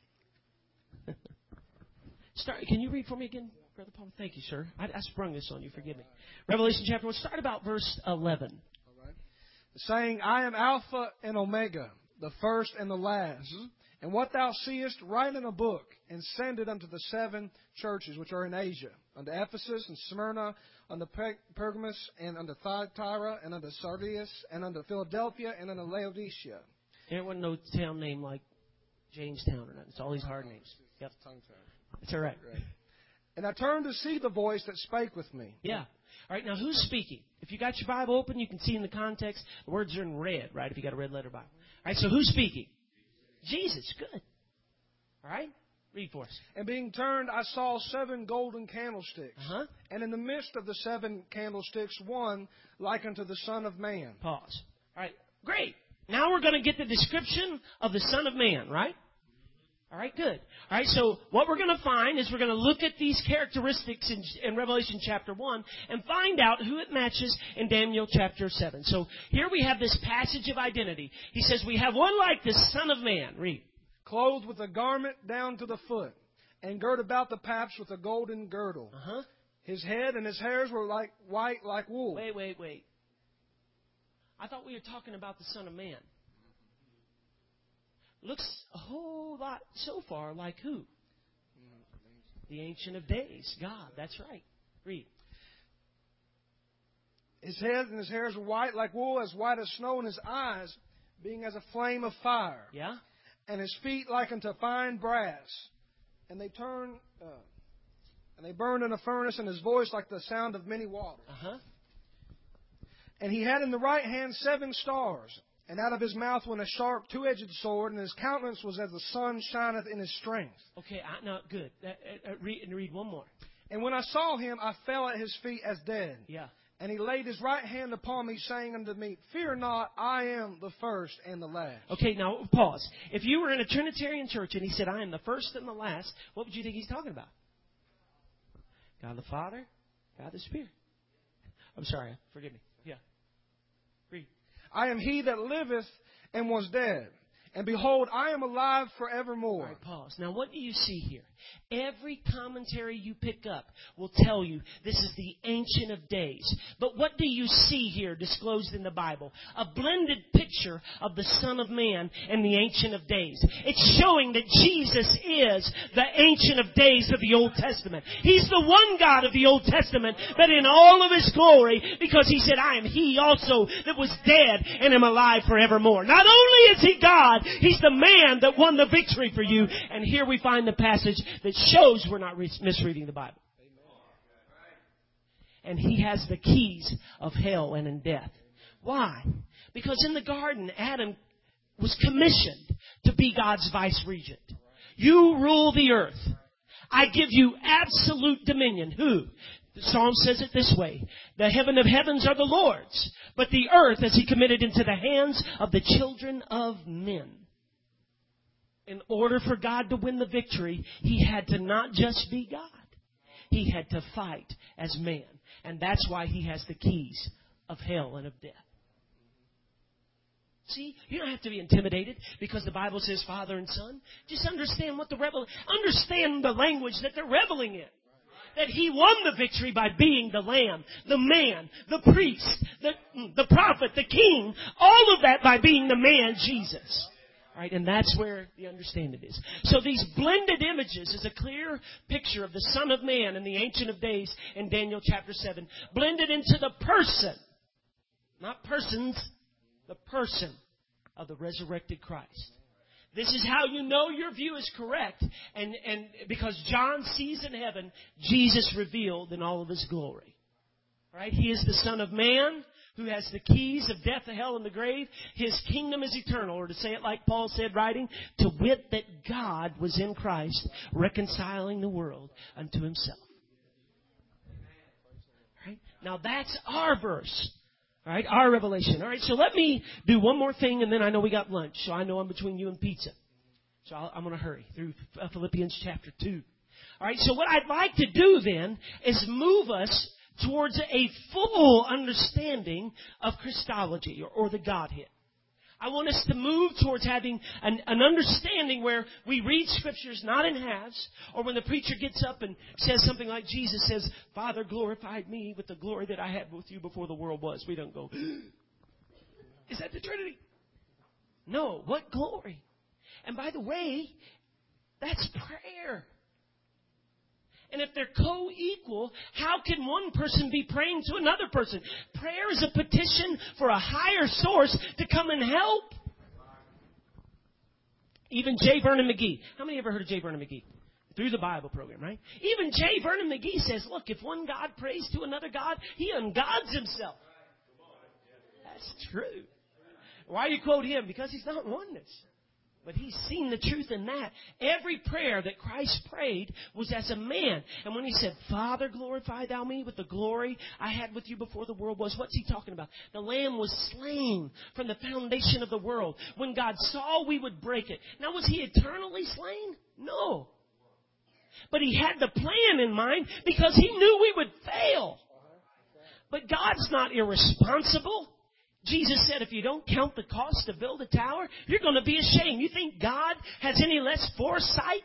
Can you read for me again, Brother Paul? Thank you, sir. I sprung this on you. Forgive me. Revelation chapter 1. Start about verse 11. All right. Saying, I am Alpha and Omega, the first and the last. And what thou seest, write in a book, and send it unto the 7 churches which are in Asia, unto Ephesus and Smyrna, unto Pergamos, and unto Thyatira, and unto Sardis, and unto Philadelphia, and unto Laodicea. There wasn't no town name like Jamestown or nothing. It's all these hard names. Yep. It's all right. And I turned to see the voice that spake with me. Yeah. All right, now who's speaking? If you got your Bible open, you can see in the context, the words are in red, right, if you got a red letter Bible. All right, so who's speaking? Jesus. Good. All right? Read for us. And being turned, I saw 7 golden candlesticks. Uh-huh. And in the midst of the 7 candlesticks, one like unto the Son of Man. Pause. All right, great. Now we're going to get the description of the Son of Man, right? All right, good. All right, so what we're going to find is we're going to look at these characteristics in Revelation chapter 1 and find out who it matches in Daniel chapter 7. So here we have this passage of identity. He says, we have one like the Son of Man. Read. Clothed with a garment down to the foot, and girt about the paps with a golden girdle. Uh-huh. His head and his hairs were white like wool. Wait. I thought we were talking about the Son of Man. Looks a whole lot so far like who? The Ancient of Days, God. That's right. Read. His head and his hairs were white like wool, as white as snow, and his eyes being as a flame of fire. Yeah. And his feet like unto fine brass. And they burned in a furnace, and his voice like the sound of many waters. Uh-huh. And he had in the right hand 7 stars. And out of his mouth went a sharp 2-edged sword, and his countenance was as the sun shineth in his strength. Okay, no, good. Read one more. And when I saw him, I fell at his feet as dead. Yeah. And he laid his right hand upon me, saying unto me, Fear not, I am the first and the last. Okay, now pause. If you were in a Trinitarian church and he said, I am the first and the last, what would you think he's talking about? God the Father, God the Spirit. I'm sorry, forgive me. Yeah. Read. I am he that liveth and was dead. And behold, I am alive forevermore. All right, pause. Now, what do you see here? Every commentary you pick up will tell you this is the Ancient of Days. But what do you see here disclosed in the Bible? A blended picture of the Son of Man and the Ancient of Days. It's showing that Jesus is the Ancient of Days of the Old Testament. He's the one God of the Old Testament, but in all of His glory, because He said, I am He also that was dead and am alive forevermore. Not only is He God, He's the man that won the victory for you. And here we find the passage that shows we're not misreading the Bible. And He has the keys of hell and in death. Why? Because in the garden, Adam was commissioned to be God's vice regent. You rule the earth. I give you absolute dominion. Who? The Psalm says it this way. The heaven of heavens are the Lord's, but the earth has He committed into the hands of the children of men. In order for God to win the victory, He had to not just be God. He had to fight as man. And that's why He has the keys of hell and of death. See, you don't have to be intimidated because the Bible says Father and Son. Just understand what understand the language that they're reveling in. That He won the victory by being the Lamb, the man, the priest, the prophet, the king, all of that by being the man, Jesus. Right? And that's where the understanding is. So these blended images is a clear picture of the Son of Man and the Ancient of Days in Daniel chapter 7. Blended into the person, not persons, the person of the resurrected Christ. This is how you know your view is correct. And because John sees in heaven Jesus revealed in all of His glory. Right? He is the Son of Man who has the keys of death, hell, and the grave. His kingdom is eternal. Or to say it like Paul said writing, to wit that God was in Christ reconciling the world unto Himself. Right? Now that's our verse. All right, our revelation. All right, so let me do one more thing, and then I know we got lunch, so I know I'm between you and pizza. So I'm going to hurry through Philippians chapter 2. All right, so what I'd like to do then is move us towards a full understanding of Christology or the Godhead. I want us to move towards having an understanding where we read Scriptures not in halves, or when the preacher gets up and says something like Jesus says, Father glorified me with the glory that I had with you before the world was. We don't go, is that the Trinity? No, what glory? And by the way, that's prayer. And if they're co-equal, how can one person be praying to another person? Prayer is a petition for a higher source to come and help. Even J. Vernon McGee. How many ever heard of J. Vernon McGee? Through the Bible program, right? Even J. Vernon McGee says, look, if one God prays to another God, he ungods himself. That's true. Why do you quote him? Because he's not oneness. But he's seen the truth in that. Every prayer that Christ prayed was as a man. And when He said, Father, glorify Thou me with the glory I had with you before the world was, what's He talking about? The Lamb was slain from the foundation of the world. When God saw we would break it. Now, was He eternally slain? No. But He had the plan in mind because He knew we would fail. But God's not irresponsible. Jesus said, if you don't count the cost to build a tower, you're going to be ashamed. You think God has any less foresight?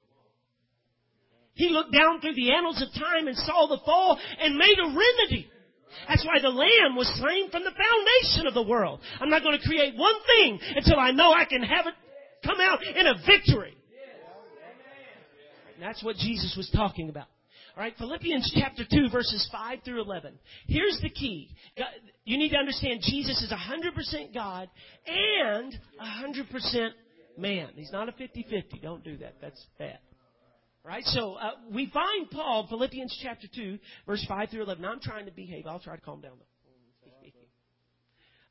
He looked down through the annals of time and saw the fall and made a remedy. That's why the Lamb was slain from the foundation of the world. I'm not going to create one thing until I know I can have it come out in a victory. And that's what Jesus was talking about. All right, Philippians chapter 2, verses 5 through 11. Here's the key. You need to understand Jesus is 100% God and 100% man. He's not a 50-50. Don't do that. That's bad. All right, so we find Paul, Philippians chapter 2, verse 5 through 11. Now, I'm trying to behave. I'll try to calm down, though.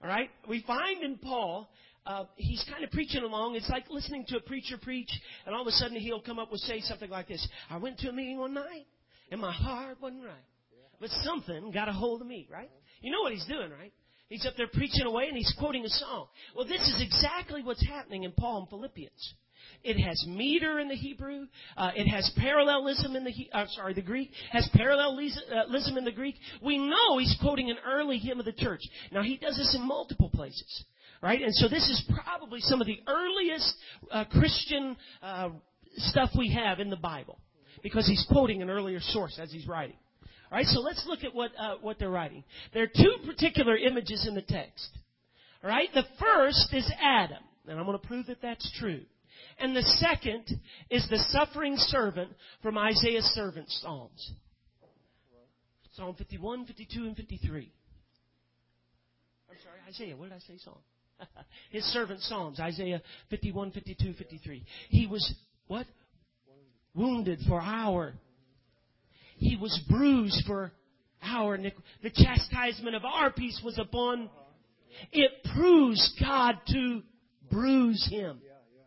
All right? We find in Paul, he's kind of preaching along. It's like listening to a preacher preach, and all of a sudden he'll come up with say something like this. I went to a meeting one night, and my heart wasn't right. But something got a hold of me, right? You know what he's doing, right? He's up there preaching away, and he's quoting a song. Well, this is exactly what's happening in Paul and Philippians. It has meter in the Hebrew. It has parallelism in the Greek. Has parallelism in the Greek. We know he's quoting an early hymn of the church. Now, he does this in multiple places, right? And so this is probably some of the earliest Christian stuff we have in the Bible, because he's quoting an earlier source as he's writing. All right, so let's look at what they're writing. There are two particular images in the text. All right, the first is Adam, and I'm going to prove that that's true. And the second is the suffering servant from Isaiah's servant Psalms. Psalm 51, 52, and 53. I'm sorry, Isaiah. What did I say? Psalm. His servant Psalms, Isaiah 51, 52, 53. He was, what? Wounded for our. He was bruised for our iniquity. The chastisement of our peace was upon. It proves God to bruise him.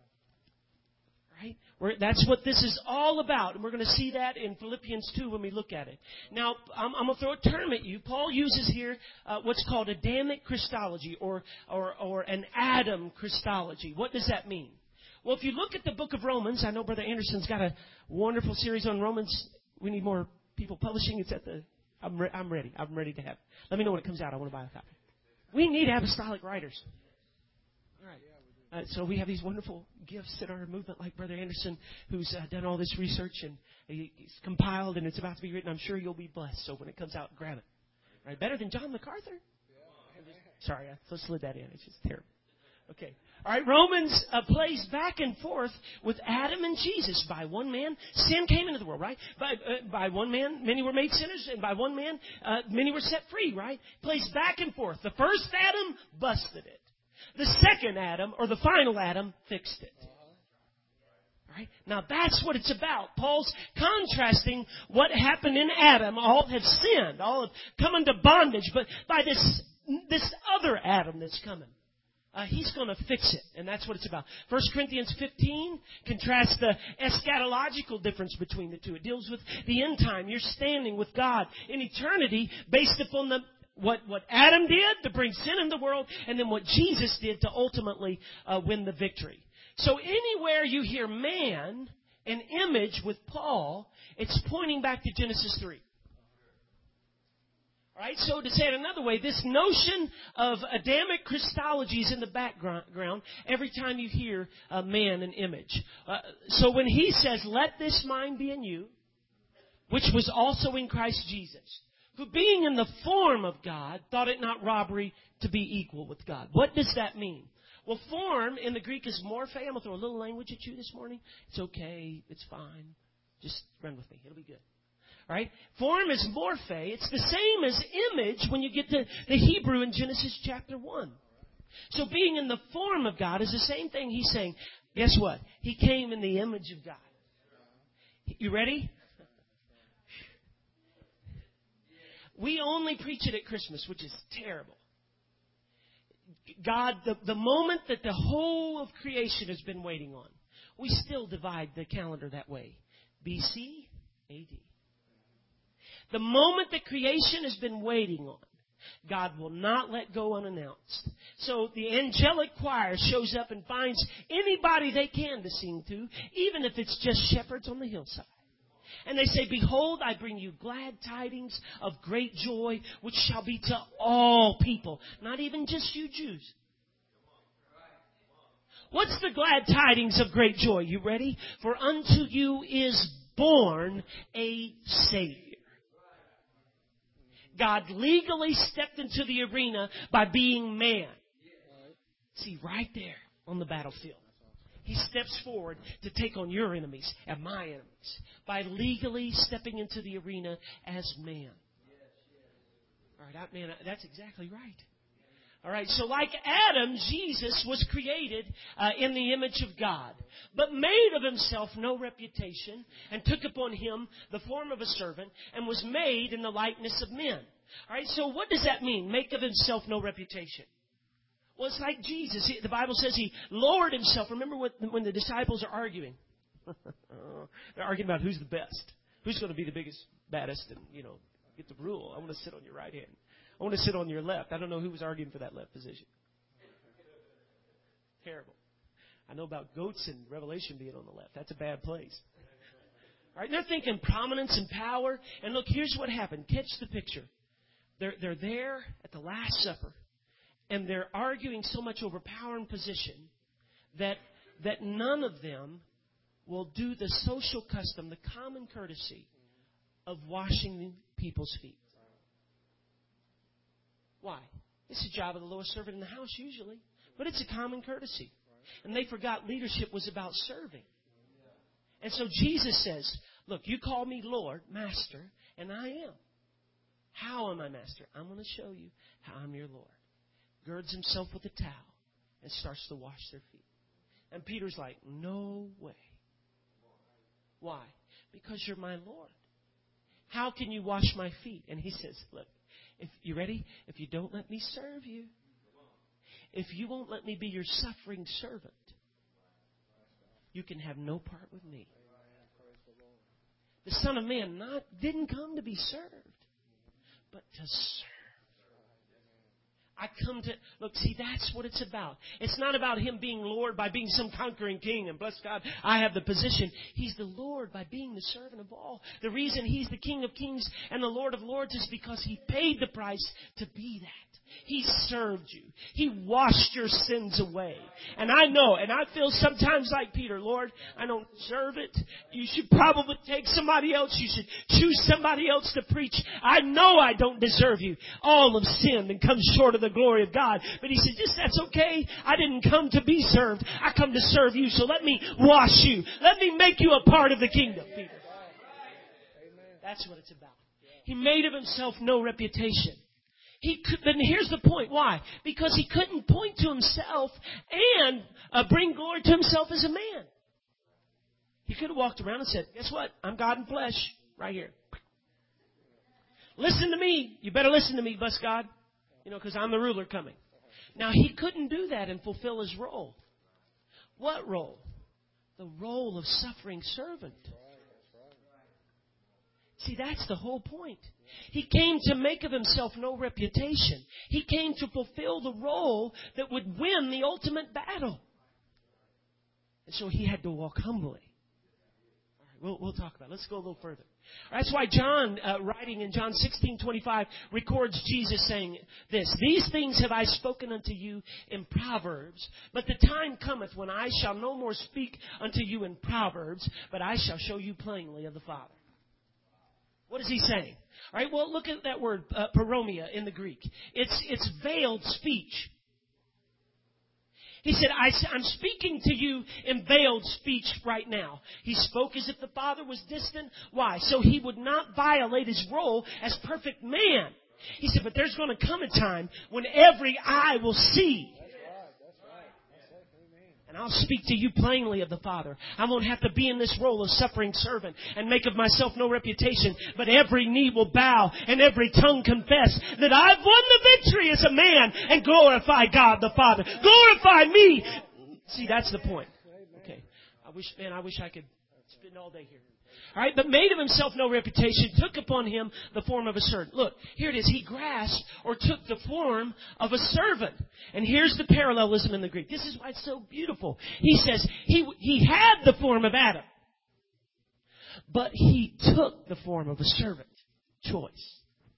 Right? That's what this is all about. And we're going to see that in Philippians 2 when we look at it. Now, I'm going to throw a term at you. Paul uses here what's called Adamic Christology or an Adam Christology. What does that mean? Well, if you look at the book of Romans, I know Brother Anderson's got a wonderful series on Romans. We need more people publishing. It's at the... I'm ready. I'm ready to have it. Let me know when it comes out. I want to buy a copy. We need apostolic writers. All right. So we have these wonderful gifts in our movement, like Brother Anderson, who's done all this research, and he's compiled, and it's about to be written. I'm sure you'll be blessed. So when it comes out, grab it. Right? Better than John MacArthur? Sorry, I slid that in. It's just terrible. Okay. All right, Romans plays back and forth with Adam and Jesus. By one man, sin came into the world, right? By one man, many were made sinners, and by one man, many were set free, right? Plays back and forth. The first Adam busted it. The second Adam, or the final Adam, fixed it. All right? Now that's what it's about. Paul's contrasting what happened in Adam. All have sinned. All have come into bondage. But by this other Adam that's coming, he's going to fix it. And that's what it's about. 1 Corinthians 15 contrasts the eschatological difference between the two. It deals with the end time. You're standing with God in eternity based upon what Adam did to bring sin in the world, and then what Jesus did to ultimately win the victory. So anywhere you hear man, an image with Paul, it's pointing back to Genesis 3. All right, so to say it another way, this notion of Adamic Christology is in the background every time you hear man, an image. So when he says, let this mind be in you, which was also in Christ Jesus, who being in the form of God, thought it not robbery to be equal with God. What does that mean? Well, form in the Greek is morphe. I'm going to throw a little language at you this morning. It's okay. It's fine. Just run with me. It'll be good. All right? Form is morphe. It's the same as image when you get to the Hebrew in Genesis chapter 1. So being in the form of God is the same thing he's saying. Guess what? He came in the image of God. You ready? We only preach it at Christmas, which is terrible. God, the moment that the whole of creation has been waiting on, we still divide the calendar that way. BC, AD. The moment that creation has been waiting on, God will not let go unannounced. So the angelic choir shows up and finds anybody they can to sing to, even if it's just shepherds on the hillside. And they say, behold, I bring you glad tidings of great joy, which shall be to all people, not even just you Jews. What's the glad tidings of great joy? You ready? For unto you is born a Savior. God legally stepped into the arena by being man. See, right there on the battlefield. He steps forward to take on your enemies and my enemies by legally stepping into the arena as man. All right, man, that's exactly right. All right, so like Adam, Jesus was created in the image of God, but made of himself no reputation, and took upon him the form of a servant, and was made in the likeness of men. All right, so what does that mean? Make of himself no reputation. Well, it's like Jesus. The Bible says he lowered himself. Remember when the disciples are arguing? They're arguing about who's the best. Who's going to be the biggest, baddest, and, get the rule. I want to sit on your right hand. I want to sit on your left. I don't know who was arguing for that left position. Terrible. I know about goats in Revelation being on the left. That's a bad place. All right, they're thinking prominence and power. And look, here's what happened. Catch the picture. They're there at the Last Supper, and they're arguing so much over power and position that none of them will do the social custom, the common courtesy of washing people's feet. Why? It's the job of the lowest servant in the house usually, but it's a common courtesy. And they forgot leadership was about serving. And so Jesus says, look, you call me Lord, Master, and I am. How am I Master? I'm going to show you how I'm your Lord. Girds himself with a towel and starts to wash their feet. And Peter's like, no way. Why? Because you're my Lord. How can you wash my feet? And he says, look, if you ready? If you don't let me serve you, if you won't let me be your suffering servant, you can have no part with me. The Son of Man didn't come to be served, but to serve. Look, see, that's what it's about. It's not about him being Lord by being some conquering king and bless God, I have the position. He's the Lord by being the servant of all. The reason he's the King of kings and the Lord of lords is because he paid the price to be that. He served you. He washed your sins away. And I know, and I feel sometimes like Peter, Lord, I don't deserve it. You should probably take somebody else. You should choose somebody else to preach. I know I don't deserve you. All have sinned and come short of the glory of God. But he said, that's okay. I didn't come to be served. I come to serve you. So let me wash you. Let me make you a part of the kingdom, Peter. That's what it's about. He made of himself no reputation. Then here's the point. Why? Because he couldn't point to himself and bring glory to himself as a man. He could have walked around and said, guess what? I'm God in flesh right here. Listen to me. You better listen to me, bless God. Because I'm the ruler coming. Now, he couldn't do that and fulfill his role. What role? The role of suffering servant. See, that's the whole point. He came to make of himself no reputation. He came to fulfill the role that would win the ultimate battle. And so he had to walk humbly. All right, we'll talk about it. Let's go a little further. That's why John, writing in John 16:25, records Jesus saying this, these things have I spoken unto you in Proverbs, but the time cometh when I shall no more speak unto you in Proverbs, but I shall show you plainly of the Father. What is he saying? All right, well, look at that word, paromia in the Greek. It's veiled speech. He said, I'm speaking to you in veiled speech right now. He spoke as if the Father was distant. Why? So he would not violate his role as perfect man. He said, but there's going to come a time when every eye will see. And I'll speak to you plainly of the Father. I won't have to be in this role of suffering servant and make of myself no reputation, but every knee will bow and every tongue confess that I've won the victory as a man and glorify God the Father. Glorify me. See, that's the point. Okay. I wish I could spend all day here. All right, but made of himself no reputation, took upon him the form of a servant. Look, here it is. He grasped or took the form of a servant. And here's the parallelism in the Greek. This is why it's so beautiful. He says he had the form of Adam, but he took the form of a servant. Choice.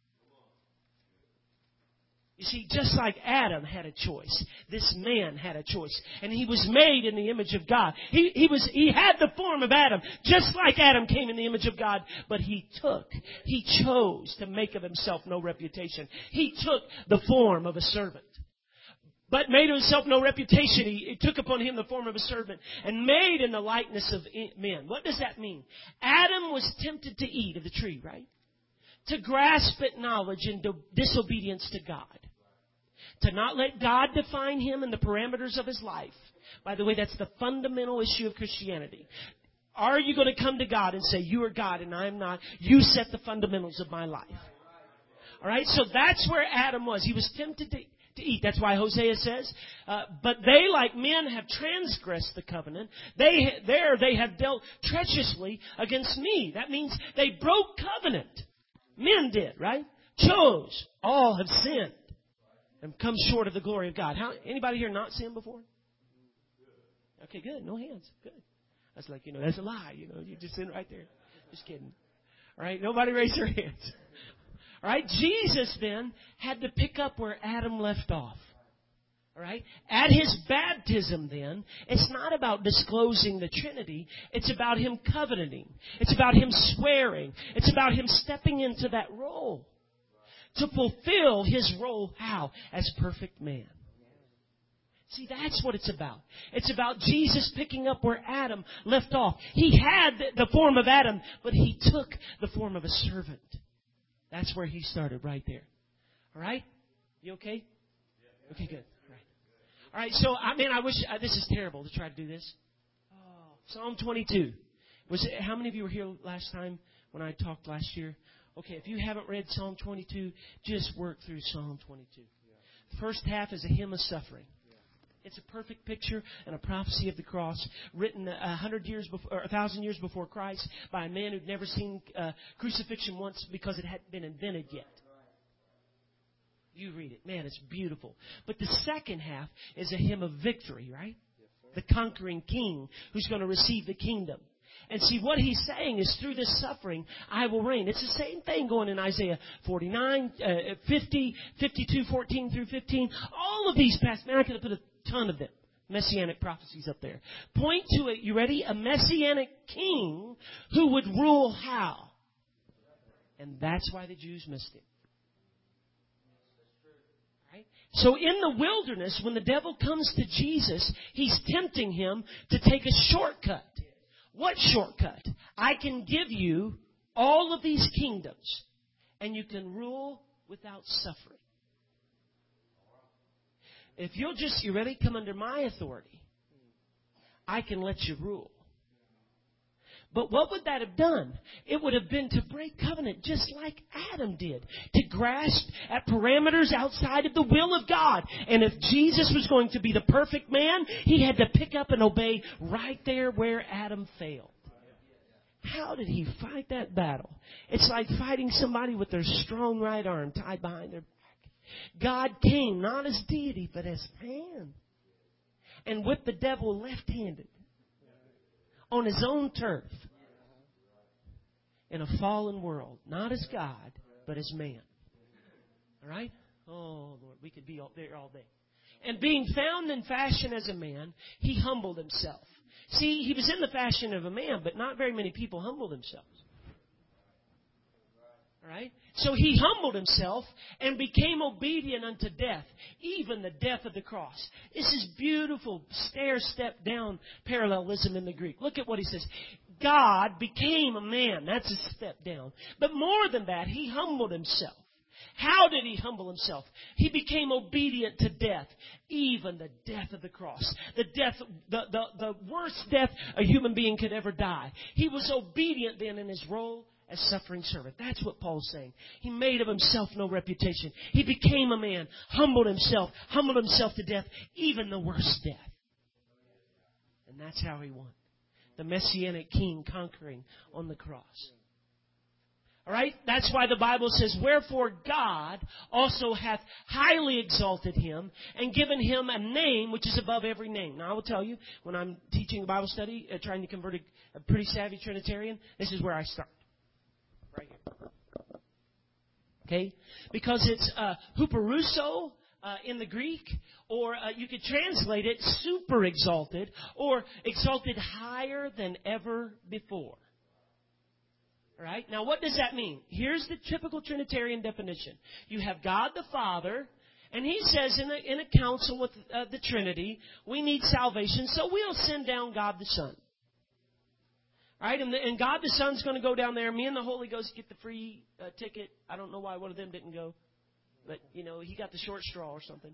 You see, just like Adam had a choice, this man had a choice. And he was made in the image of God. He had the form of Adam, just like Adam came in the image of God. But he chose to make of himself no reputation. He took the form of a servant. But made of himself no reputation. He took upon him the form of a servant and made in the likeness of men. What does that mean? Adam was tempted to eat of the tree, right? To grasp at knowledge in disobedience to God. To not let God define him in the parameters of his life. By the way, that's the fundamental issue of Christianity. Are you going to come to God and say, you are God and I am not? You set the fundamentals of my life. All right, so that's where Adam was. He was tempted to eat. That's why Hosea says, but they like men have transgressed the covenant. They have dealt treacherously against me. That means they broke covenant. Men did, right? Chose. All have sinned and come short of the glory of God. Anybody here not sinned before? Okay, good. No hands. Good. That's like, that's a lie. You just sin right there. Just kidding. All right. Nobody raised their hands. All right. Jesus then had to pick up where Adam left off. All right. At his baptism then, it's not about disclosing the Trinity. It's about him covenanting. It's about him swearing. It's about him stepping into that role to fulfill his role. How? As perfect man. See, that's what it's about. It's about Jesus picking up where Adam left off. He had the form of Adam, but he took the form of a servant. That's where he started, right there. All right? You okay? Okay, good. All right, so, I wish, this is terrible to try to do this. Oh, Psalm 22. How many of you were here last time when I talked last year? Okay, if you haven't read Psalm 22, just work through Psalm 22. The first half is a hymn of suffering. It's a perfect picture and a prophecy of the cross, written 1,000 years before Christ by a man who'd never seen crucifixion once because it hadn't been invented yet. You read it. Man, it's beautiful. But the second half is a hymn of victory, right? The conquering king who's going to receive the kingdom. And see, what he's saying is through this suffering, I will reign. It's the same thing going in Isaiah 49, 50, 52, 14 through 15. All of these passages, man, I could have put a ton of them. Messianic prophecies up there. Point to it, you ready? A messianic king who would rule how? And that's why the Jews missed him. Right? So in the wilderness, when the devil comes to Jesus, he's tempting him to take a shortcut. What shortcut? I can give you all of these kingdoms, and you can rule without suffering. If you'll just, you ready? Come under my authority, I can let you rule. But what would that have done? It would have been to break covenant just like Adam did. To grasp at parameters outside of the will of God. And if Jesus was going to be the perfect man, he had to pick up and obey right there where Adam failed. How did he fight that battle? It's like fighting somebody with their strong right arm tied behind their back. God came not as deity, but as man. And whipped the devil left-handed. On his own turf. In a fallen world. Not as God, but as man. All right? Oh, Lord, we could be there all day. And being found in fashion as a man, he humbled himself. See, he was in the fashion of a man, but not very many people humble themselves. All right? So he humbled himself and became obedient unto death, even the death of the cross. This is beautiful stair-step down parallelism in the Greek. Look at what he says. God became a man. That's a step down. But more than that, he humbled himself. How did he humble himself? He became obedient to death, even the death of the cross. The worst death a human being could ever die. He was obedient then in his role as suffering servant. That's what Paul's saying. He made of himself no reputation. He became a man, humbled himself to death, even the worst death. And that's how he won. The Messianic King conquering on the cross. All right? That's why the Bible says, wherefore God also hath highly exalted him and given him a name which is above every name. Now, I will tell you, when I'm teaching a Bible study, trying to convert a pretty savvy Trinitarian, this is where I start. Right here. Okay? Because it's huperuso in the Greek, or you could translate it super exalted, or exalted higher than ever before. All right? Now, what does that mean? Here's the typical Trinitarian definition. You have God the Father, and He says in a council with the Trinity, we need salvation, so we'll send down God the Son. All right? And God the Son's going to go down there. Me and the Holy Ghost get the free ticket. I don't know why one of them didn't go. But, he got the short straw or something.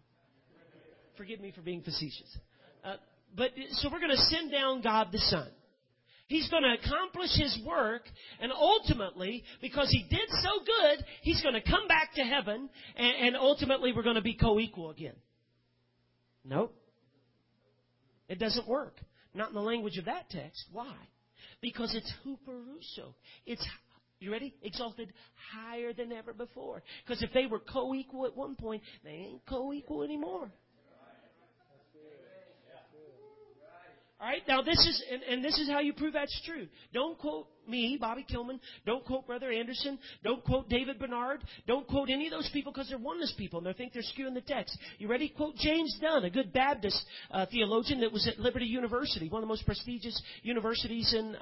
Forgive me for being facetious. So we're going to send down God the Son. He's going to accomplish His work, and ultimately, because He did so good, He's going to come back to heaven, and ultimately we're going to be co-equal again. Nope. It doesn't work. Not in the language of that text. Why? Because it's huperuso. It's, you ready? Exalted higher than ever before. Because if they were co-equal at one point, they ain't co-equal anymore. All right, now this is how you prove that's true. Don't quote me, Bobby Kilman. Don't quote Brother Anderson. Don't quote David Bernard. Don't quote any of those people because they're oneness people and they think they're skewing the text. You ready? Quote James Dunn, a good Baptist theologian that was at Liberty University, one of the most prestigious universities in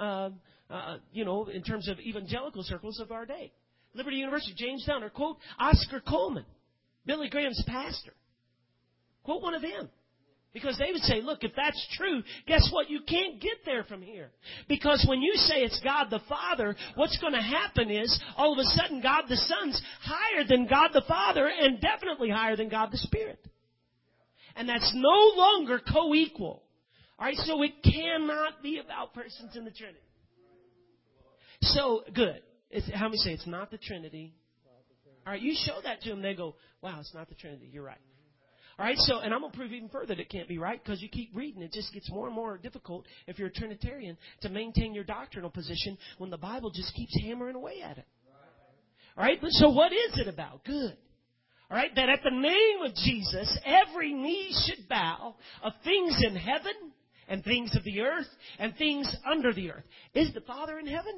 in terms of evangelical circles of our day. Liberty University, James Dunn. Or quote Oscar Coleman, Billy Graham's pastor. Quote one of them. Because they would say, look, if that's true, guess what? You can't get there from here. Because when you say it's God the Father, what's going to happen is, all of a sudden, God the Son's higher than God the Father and definitely higher than God the Spirit. And that's no longer co-equal. All right, so it cannot be about persons in the Trinity. So, good. How many say it's not the Trinity? All right, you show that to them, they go, wow, it's not the Trinity. You're right. All right, so, and I'm going to prove even further that it can't be right because you keep reading. It just gets more and more difficult if you're a Trinitarian to maintain your doctrinal position when the Bible just keeps hammering away at it. All right, but so what is it about? Good. All right, that at the name of Jesus, every knee should bow of things in heaven and things of the earth and things under the earth. Is the Father in heaven?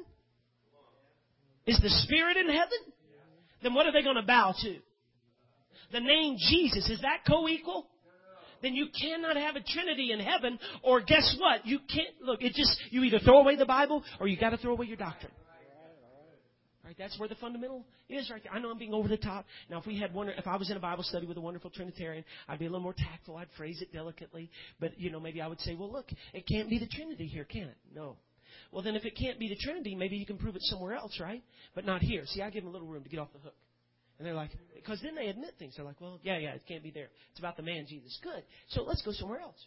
Is the Spirit in heaven? Then what are they going to bow to? The name Jesus, is that co-equal? Then you cannot have a Trinity in heaven, or guess what? You can't, look, you either throw away the Bible, or you got to throw away your doctrine. All right, that's where the fundamental is right there. I know I'm being over the top. Now, if I was in a Bible study with a wonderful Trinitarian, I'd be a little more tactful. I'd phrase it delicately. But, maybe I would say, well, look, it can't be the Trinity here, can it? No. Well, then if it can't be the Trinity, maybe you can prove it somewhere else, right? But not here. See, I give them a little room to get off the hook. And they're like, because then they admit things. They're like, well, yeah, it can't be there. It's about the man Jesus. Good. So let's go somewhere else.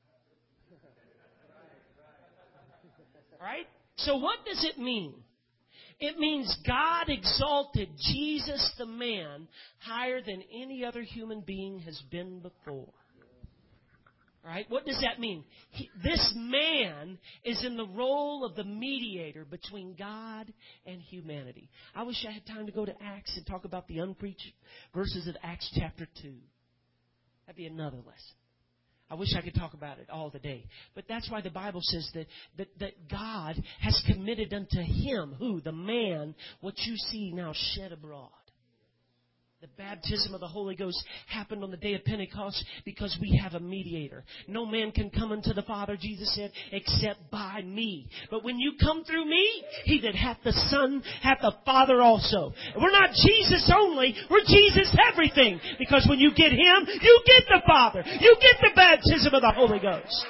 All right? So what does it mean? It means God exalted Jesus the man higher than any other human being has been before. All right? What does that mean? This man is in the role of the mediator between God and humanity. I wish I had time to go to Acts and talk about the unpreached verses of Acts chapter 2. That'd be another lesson. I wish I could talk about it all the day. But that's why the Bible says that God has committed unto him, who? The man, what you see now shed abroad. The baptism of the Holy Ghost happened on the day of Pentecost because we have a mediator. No man can come unto the Father, Jesus said, except by me. But when you come through me, he that hath the Son hath the Father also. We're not Jesus only, we're Jesus everything. Because when you get him, you get the Father. You get the baptism of the Holy Ghost.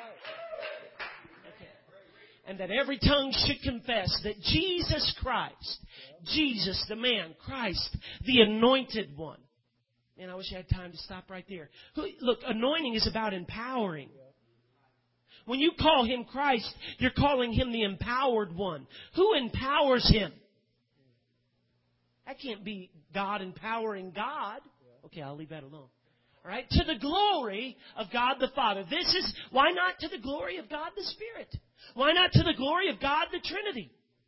And that every tongue should confess that Jesus Christ, Jesus the man, Christ the anointed one. And I wish I had time to stop right there. Look, anointing is about empowering. When you call him Christ, you're calling him the empowered one. Who empowers him? That can't be God empowering God. Okay, I'll leave that alone. All right, to the glory of God the Father. Why not to the glory of God the Spirit? Why not to the glory of God the Trinity?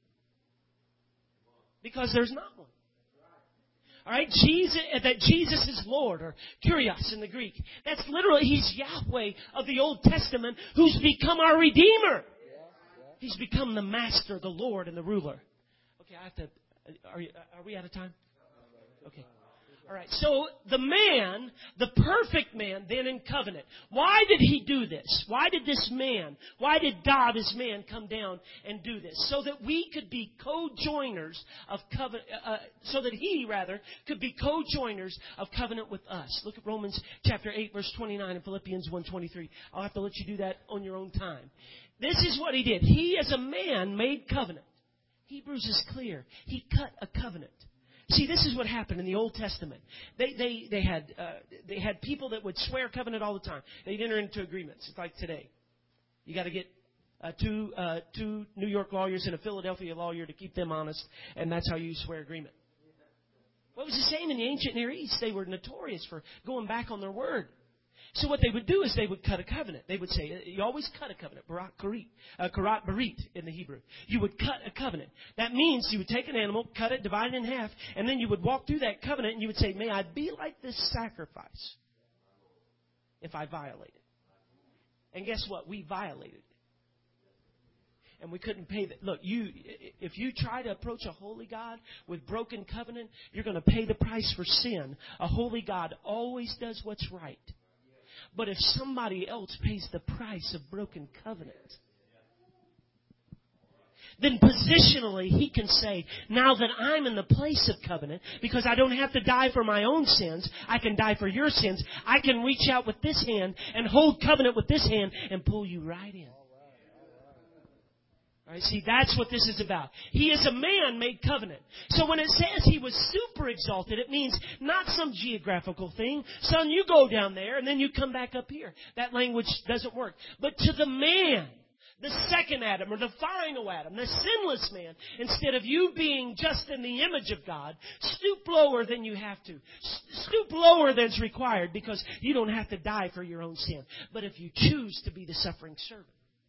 Because there's not one. All right, Jesus is Lord, or Kyrios in the Greek. That's literally, he's Yahweh of the Old Testament who's become our Redeemer. He's become the Master, the Lord, and the ruler. Okay, are we out of time? Okay. All right, so the man, the perfect man, then in covenant. Why did he do this? Why did God as man come down and do this? So that we could be co-joiners of covenant, could be co-joiners of covenant with us. Look at Romans chapter 8, verse 29 and Philippians 1:23. I'll have to let you do that on your own time. This is what he did. He as a man made covenant. Hebrews is clear. He cut a covenant. See, this is what happened in the Old Testament. They had people that would swear covenant all the time. They'd enter into agreements. It's like today. You got to get two New York lawyers and a Philadelphia lawyer to keep them honest, and that's how you swear agreement. What was the same in the ancient Near East? They were notorious for going back on their word. So what they would do is they would cut a covenant. They would say, you always cut a covenant, karat barit in the Hebrew. You would cut a covenant. That means you would take an animal, cut it, divide it in half, and then you would walk through that covenant and you would say, may I be like this sacrifice if I violate it. And guess what? We violated it. And we couldn't pay that. Look, if you try to approach a holy God with broken covenant, you're going to pay the price for sin. A holy God always does what's right. But if somebody else pays the price of broken covenant, then positionally He can say, now that I'm in the place of covenant, because I don't have to die for my own sins, I can die for your sins. I can reach out with this hand and hold covenant with this hand and pull you right in. All right, see, that's what this is about. He is a man made covenant. So when it says He was super exalted, it means not some geographical thing. Son, you go down there and then you come back up here. That language doesn't work. But to the man, the second Adam or the final Adam, the sinless man, instead of you being just in the image of God, stoop lower than you have to. Stoop lower than's required because you don't have to die for your own sin. But if you choose to be the suffering servant,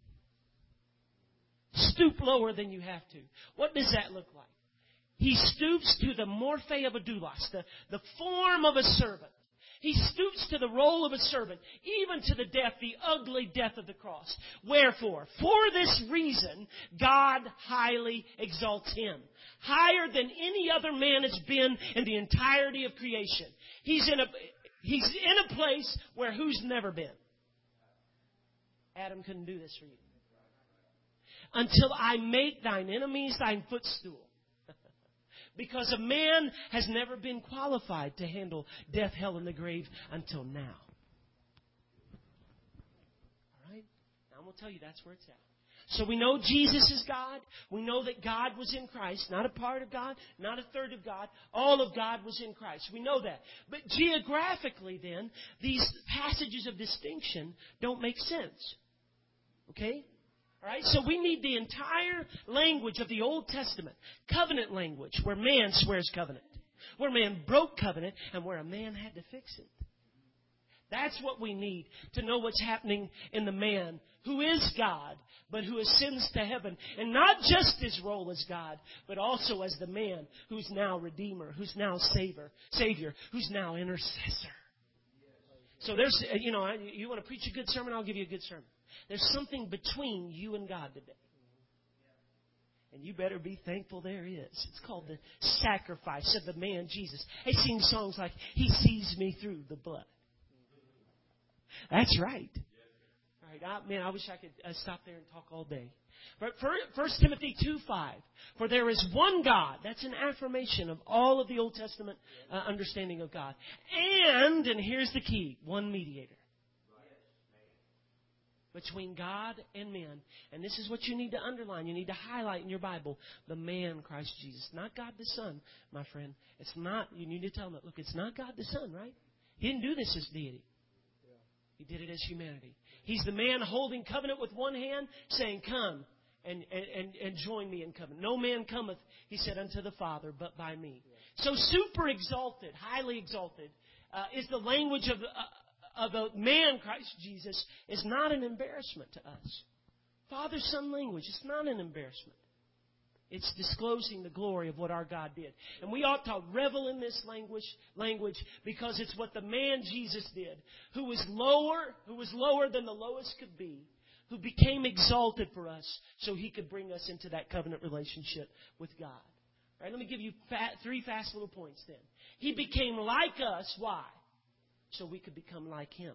stoop lower than you have to. What does that look like? He stoops to the morphe of a doulos, the form of a servant. He stoops to the role of a servant, even to the death, the ugly death of the cross. Wherefore, for this reason, God highly exalts Him. Higher than any other man has been in the entirety of creation. He's in a place where who's never been? Adam couldn't do this for you. Until I make thine enemies thine footstool. Because a man has never been qualified to handle death, hell, and the grave until now. All right? Now I'm going to tell you that's where it's at. So we know Jesus is God. We know that God was in Christ. Not a part of God, not a third of God. All of God was in Christ. We know that. But geographically then, these passages of distinction don't make sense. Okay? All right, so we need the entire language of the Old Testament, covenant language, where man swears covenant, where man broke covenant, and where a man had to fix it. That's what we need to know what's happening in the man who is God, but who ascends to heaven. And not just his role as God, but also as the man who's now Redeemer, who's now Savior, who's now Intercessor. So there's, you want to preach a good sermon, I'll give you a good sermon. There's something between you and God today. And you better be thankful there is. It's called the sacrifice of the man Jesus. They sing songs like, He sees me through the blood. That's right. All right, I wish I could stop there and talk all day. But 1 Timothy 2:5, for there is one God. That's an affirmation of all of the Old Testament understanding of God. And here's the key, one mediator between God and men. And this is what you need to underline. You need to highlight in your Bible. The man, Christ Jesus. Not God the Son, my friend. It's not. You need to tell them, look, it's not God the Son, right? He didn't do this as deity. He did it as humanity. He's the man holding covenant with one hand, saying, come and join me in covenant. No man cometh, He said, unto the Father, but by me. So super exalted, highly exalted, is the language of the man, Christ Jesus, is not an embarrassment to us. Father-Son language, it's not an embarrassment. It's disclosing the glory of what our God did. And we ought to revel in this language because it's what the man Jesus did, who was lower than the lowest could be, who became exalted for us so He could bring us into that covenant relationship with God. All right, let me give you three fast little points then. He became like us. Why? So we could become like Him.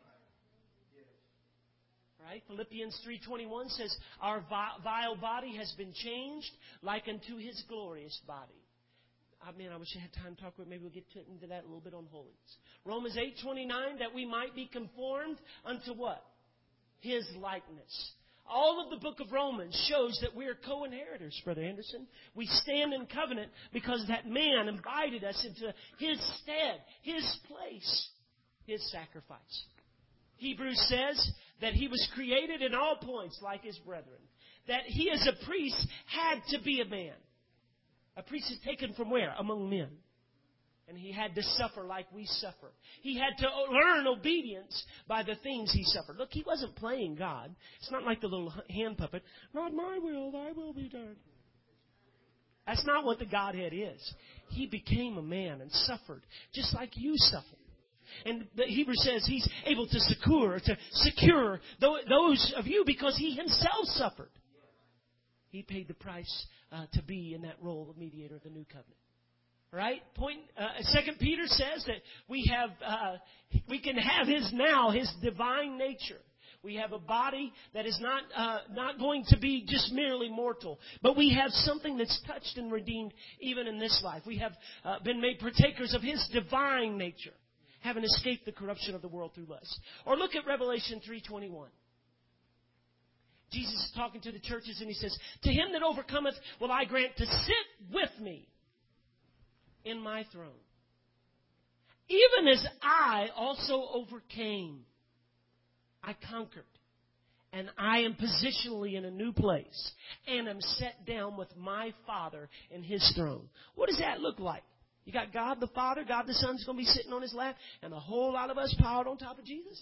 Right? Philippians 3:21 says, our vile body has been changed like unto His glorious body. I wish I had time to talk about it. Maybe we'll get into that a little bit on holiness. Romans 8:29, that we might be conformed unto what? His likeness. All of the book of Romans shows that we are co-inheritors, Brother Anderson. We stand in covenant because that man invited us into His stead, His place, His sacrifice. Hebrews says that he was created in all points like his brethren. That he as a priest had to be a man. A priest is taken from where? Among men. And he had to suffer like we suffer. He had to learn obedience by the things he suffered. Look, he wasn't playing God. It's not like the little hand puppet. Not my will, thy will be done. That's not what the Godhead is. He became a man and suffered just like you suffered. And the Hebrew says he's able to secure those of you because he himself suffered. He paid the price to be in that role of mediator of the new covenant. Right? Second Peter says that we can have his divine nature. We have a body that is not going to be just merely mortal, but we have something that's touched and redeemed even in this life. We have been made partakers of his divine nature, having escaped the corruption of the world through lust. Or look at Revelation 3:21. Jesus is talking to the churches and he says, "To him that overcometh will I grant to sit with me in my throne, even as I also overcame." I conquered. And I am positionally in a new place. And am set down with my Father in his throne. What does that look like? You got God the Father, God the Son's going to be sitting on his lap, and a whole lot of us piled on top of Jesus?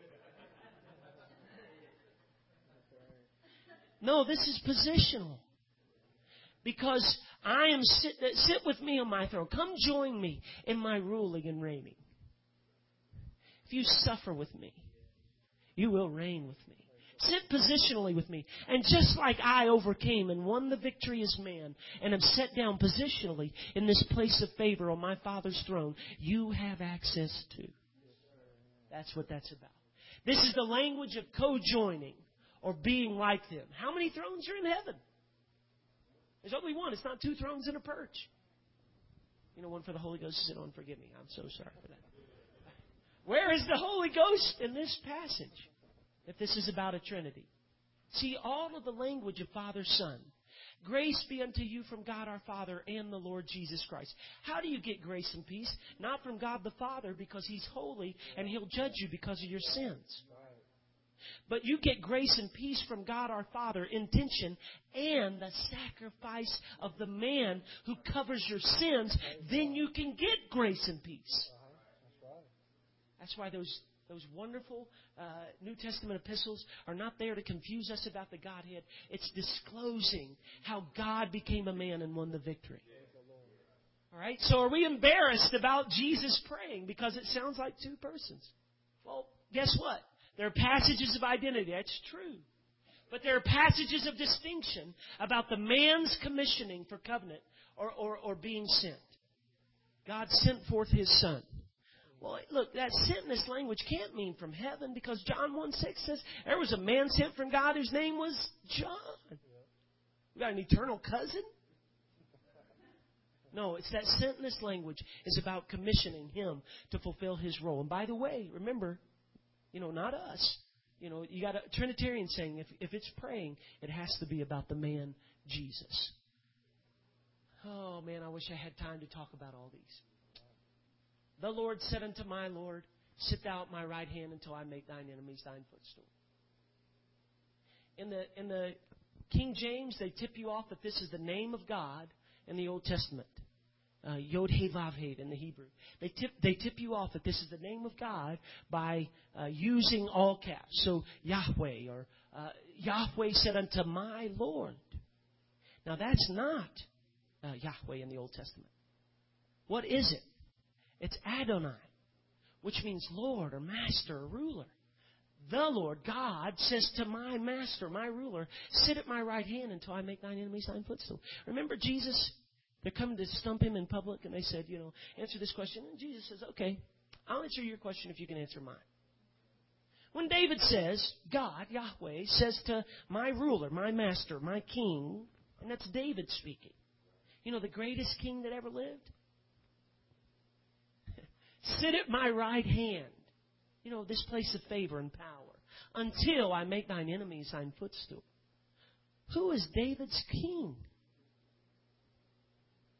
No, this is positional. Because I am sit with me on my throne. Come join me in my ruling and reigning. If you suffer with me, you will reign with me. Sit positionally with me. And just like I overcame and won the victory as man and am set down positionally in this place of favor on my Father's throne, you have access to. That's what that's about. This is the language of co-joining or being like him. How many thrones are in heaven? There's only one. It's not two thrones and a perch. You know, one for the Holy Ghost to sit on. Forgive me. I'm so sorry for that. Where is the Holy Ghost in this passage? If this is about a Trinity. See, all of the language of Father, Son. Grace be unto you from God our Father and the Lord Jesus Christ. How do you get grace and peace? Not from God the Father because he's holy and he'll judge you because of your sins. But you get grace and peace from God our Father, intention, and the sacrifice of the man who covers your sins. Then you can get grace and peace. That's why those wonderful New Testament epistles are not there to confuse us about the Godhead. It's disclosing how God became a man and won the victory. All right? So are we embarrassed about Jesus praying because it sounds like two persons? Well, guess what? There are passages of identity. That's true. But there are passages of distinction about the man's commissioning for covenant or being sent. God sent forth his Son. Well, look, that sent in this language can't mean from heaven because John 1:6 says there was a man sent from God whose name was John. You got an eternal cousin? No, it's that sent in this language is about commissioning him to fulfill his role. And by the way, remember, not us. You got a Trinitarian saying if it's praying, it has to be about the man Jesus. Oh, man, I wish I had time to talk about all these. The Lord said unto my Lord, sit thou at my right hand until I make thine enemies thine footstool. In the King James, they tip you off that this is the name of God in the Old Testament. Yod He Vav He in the Hebrew. They tip you off that this is the name of God by using all caps. So Yahweh or Yahweh said unto my Lord. Now that's not Yahweh in the Old Testament. What is it? It's Adonai, which means Lord or Master or Ruler. The Lord, God, says to my Master, my Ruler, sit at my right hand until I make thine enemies thine footstool. Remember Jesus? They're coming to stump him in public, and they said, answer this question. And Jesus says, okay, I'll answer your question if you can answer mine. When David says, God, Yahweh, says to my Ruler, my Master, my King, and that's David speaking. The greatest king that ever lived? Sit at my right hand. This place of favor and power. Until I make thine enemies thine footstool. Who is David's king?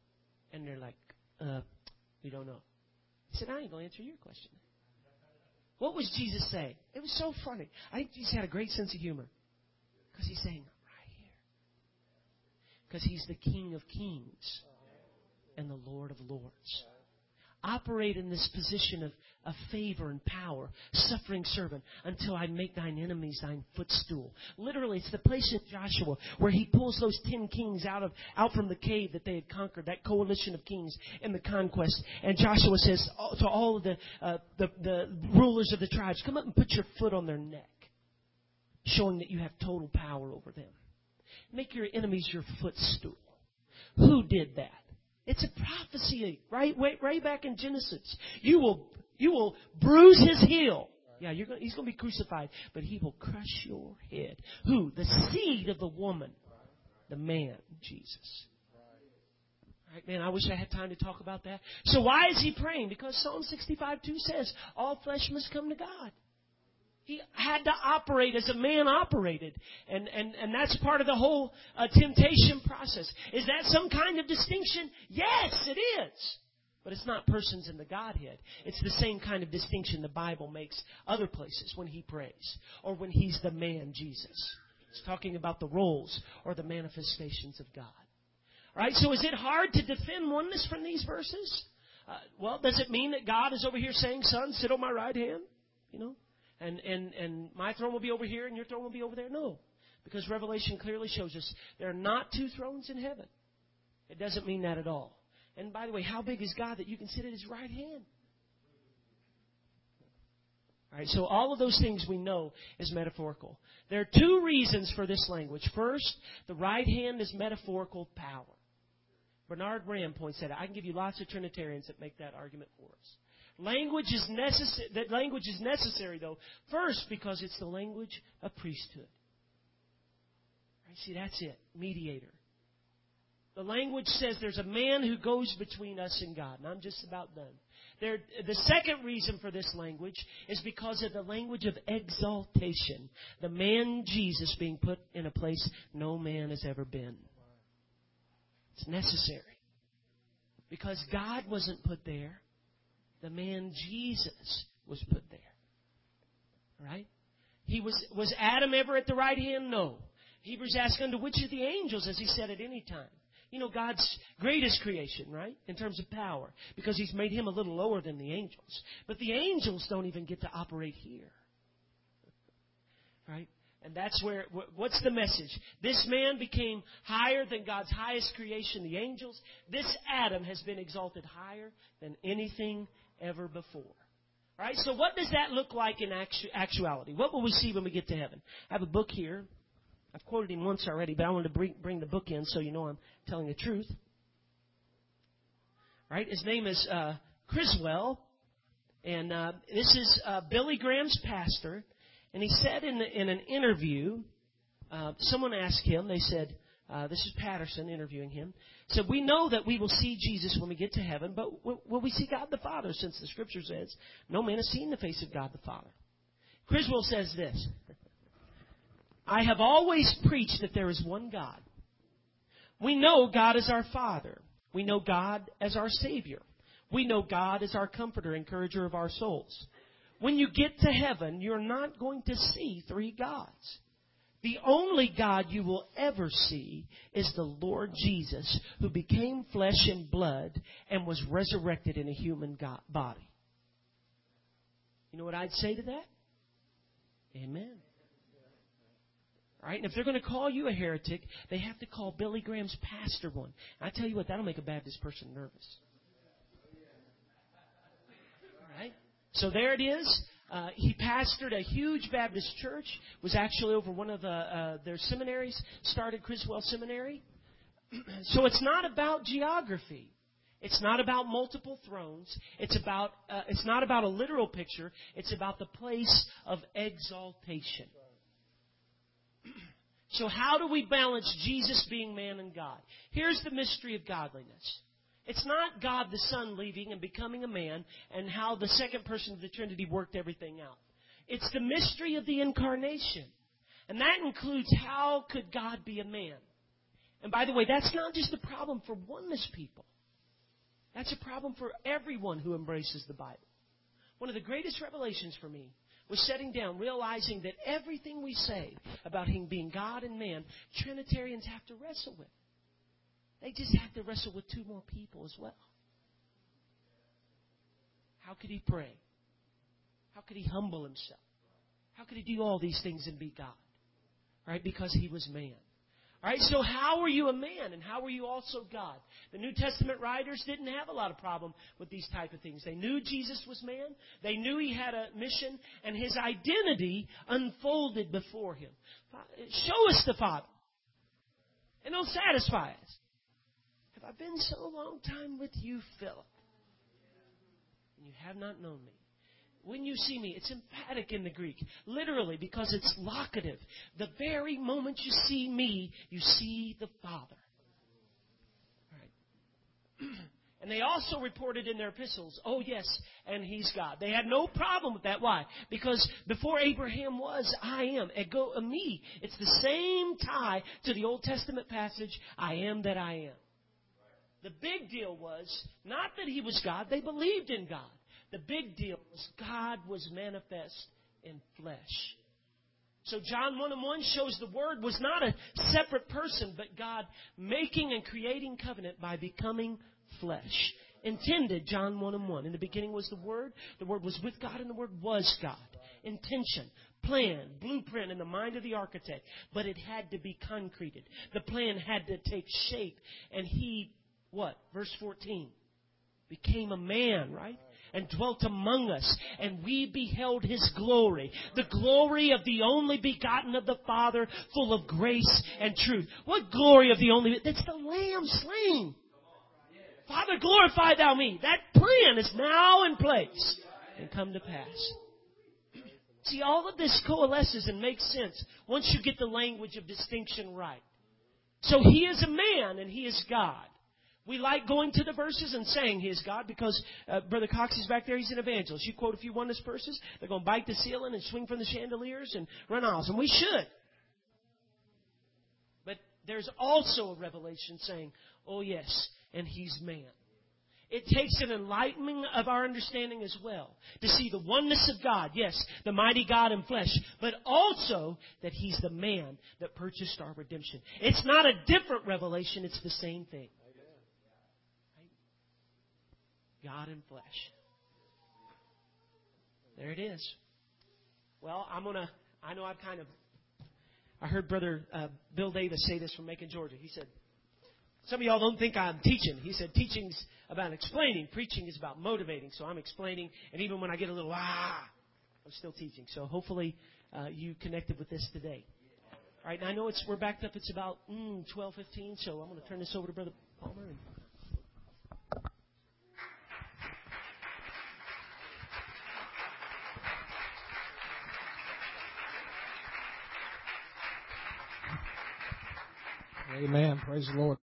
And they're like, we don't know. He said, I ain't going to answer your question. What was Jesus saying? It was so funny. I think Jesus had a great sense of humor. Because he's saying, right here. Because he's the King of Kings and the Lord of Lords. Operate in this position of favor and power, suffering servant, until I make thine enemies thine footstool. Literally, it's the place in Joshua where he pulls those 10 kings out from the cave that they had conquered, that coalition of kings in the conquest. And Joshua says to all of the rulers of the tribes, come up and put your foot on their neck, showing that you have total power over them. Make your enemies your footstool. Who did that? It's a prophecy, right? Way back in Genesis. You will bruise his heel. Yeah, he's going to be crucified, but he will crush your head. Who? The seed of the woman. The man, Jesus. All right, man, I wish I had time to talk about that. So why is he praying? Because Psalm 65:2 says, all flesh must come to God. He had to operate as a man operated. And that's part of the whole temptation process. Is that some kind of distinction? Yes, it is. But it's not persons in the Godhead. It's the same kind of distinction the Bible makes other places when he prays. Or when he's the man, Jesus. It's talking about the roles or the manifestations of God. All right, so is it hard to defend oneness from these verses? Well, does it mean that God is over here saying, son, sit on my right hand? You know? And my throne will be over here and your throne will be over there? No. Because Revelation clearly shows us there are not two thrones in heaven. It doesn't mean that at all. And by the way, how big is God that you can sit at his right hand? All right, so all of those things we know is metaphorical. There are two reasons for this language. First, the right hand is metaphorical power. Bernard Ram points that out. I can give you lots of Trinitarians that make that argument for us. Language is necessary, though, first because it's the language of priesthood. Right? See, that's it. Mediator. The language says there's a man who goes between us and God. And I'm just about done. The second reason for this language is because of the language of exaltation. The man Jesus being put in a place no man has ever been. It's necessary. Because God wasn't put there. The man Jesus was put there. Right? Was Adam ever at the right hand? No. Hebrews ask unto which of the angels, as he said at any time. You know, God's greatest creation, right? In terms of power. Because he's made him a little lower than the angels. But the angels don't even get to operate here. Right? And that's what's the message? This man became higher than God's highest creation, the angels. This Adam has been exalted higher than anything ever before. All right, so what does that look like in actuality? What will we see when we get to heaven? I have a book here. I've quoted him once already, but I wanted to bring the book in so you know I'm telling the truth. All right, his name is Criswell, and this is Billy Graham's pastor. And he said in an interview, someone asked him, they said, this is Patterson interviewing him, said, we know that we will see Jesus when we get to heaven, but will we see God the Father, since the Scripture says, no man has seen the face of God the Father? Criswell says this, I have always preached that there is one God. We know God is our Father. We know God as our Savior. We know God as our comforter, encourager of our souls. When you get to heaven, you're not going to see three gods. The only God you will ever see is the Lord Jesus, who became flesh and blood and was resurrected in a human body. You know what I'd say to that? Amen. All right, and if they're going to call you a heretic, they have to call Billy Graham's pastor one. And I tell you what, that'll make a Baptist person nervous. All right? So there it is. He pastored a huge Baptist church, was actually over one of their seminaries, started Criswell Seminary. So it's not about geography. It's not about multiple thrones. It's not about a literal picture. It's about the place of exaltation. So how do we balance Jesus being man and God? Here's the mystery of godliness. It's not God the Son leaving and becoming a man and how the second person of the Trinity worked everything out. It's the mystery of the incarnation. And that includes how could God be a man? And by the way, that's not just a problem for oneness people. That's a problem for everyone who embraces the Bible. One of the greatest revelations for me was sitting down, realizing that everything we say about Him being God and man, Trinitarians have to wrestle with. They just have to wrestle with two more people as well. How could He pray? How could He humble Himself? How could He do all these things and be God? Right? Because He was man. All right, so how were you a man and how were you also God? The New Testament writers didn't have a lot of problem with these type of things. They knew Jesus was man. They knew He had a mission, and His identity unfolded before Him. Show us the Father, and it'll satisfy us. Have I been so long time with you, Philip, and you have not known me? When you see me, it's emphatic in the Greek, literally, because it's locative. The very moment you see me, you see the Father. All right. And they also reported in their epistles, oh yes, and He's God. They had no problem with that. Why? Because before Abraham was, I am. Ego eimi. It's the same tie to the Old Testament passage, I am that I am. The big deal was not that He was God. They believed in God. The big deal was God was manifest in flesh. So John 1:1 shows the Word was not a separate person, but God making and creating covenant by becoming flesh. Intended, John 1:1. In the beginning was the Word was with God, and the Word was God. Intention, plan, blueprint in the mind of the architect. But it had to be concreted. The plan had to take shape. And He, what? Verse 14. Became a man, right? And dwelt among us, and we beheld His glory, the glory of the only begotten of the Father, full of grace and truth. What glory of the only? That's the Lamb slain. Father, glorify Thou me. That plan is now in place and come to pass. See, all of this coalesces and makes sense once you get the language of distinction right. So He is a man and He is God. We like going to the verses and saying He is God because Brother Cox is back there. He's an evangelist. You quote a few oneness verses, they're going to bite the ceiling and swing from the chandeliers and run aisles. And we should. But there's also a revelation saying, oh yes, and He's man. It takes an enlightenment of our understanding as well to see the oneness of God. Yes, the mighty God in flesh, but also that He's the man that purchased our redemption. It's not a different revelation. It's the same thing. God in flesh. There it is. Well, I heard Brother Bill Davis say this from Macon, Georgia. He said, some of y'all don't think I'm teaching. He said, teaching's about explaining. Preaching is about motivating. So I'm explaining. And even when I get a little, I'm still teaching. So hopefully you connected with this today. All right. Now I know we're backed up. It's about 12:15. So I'm going to turn this over to Brother Palmer. Amen. Praise the Lord.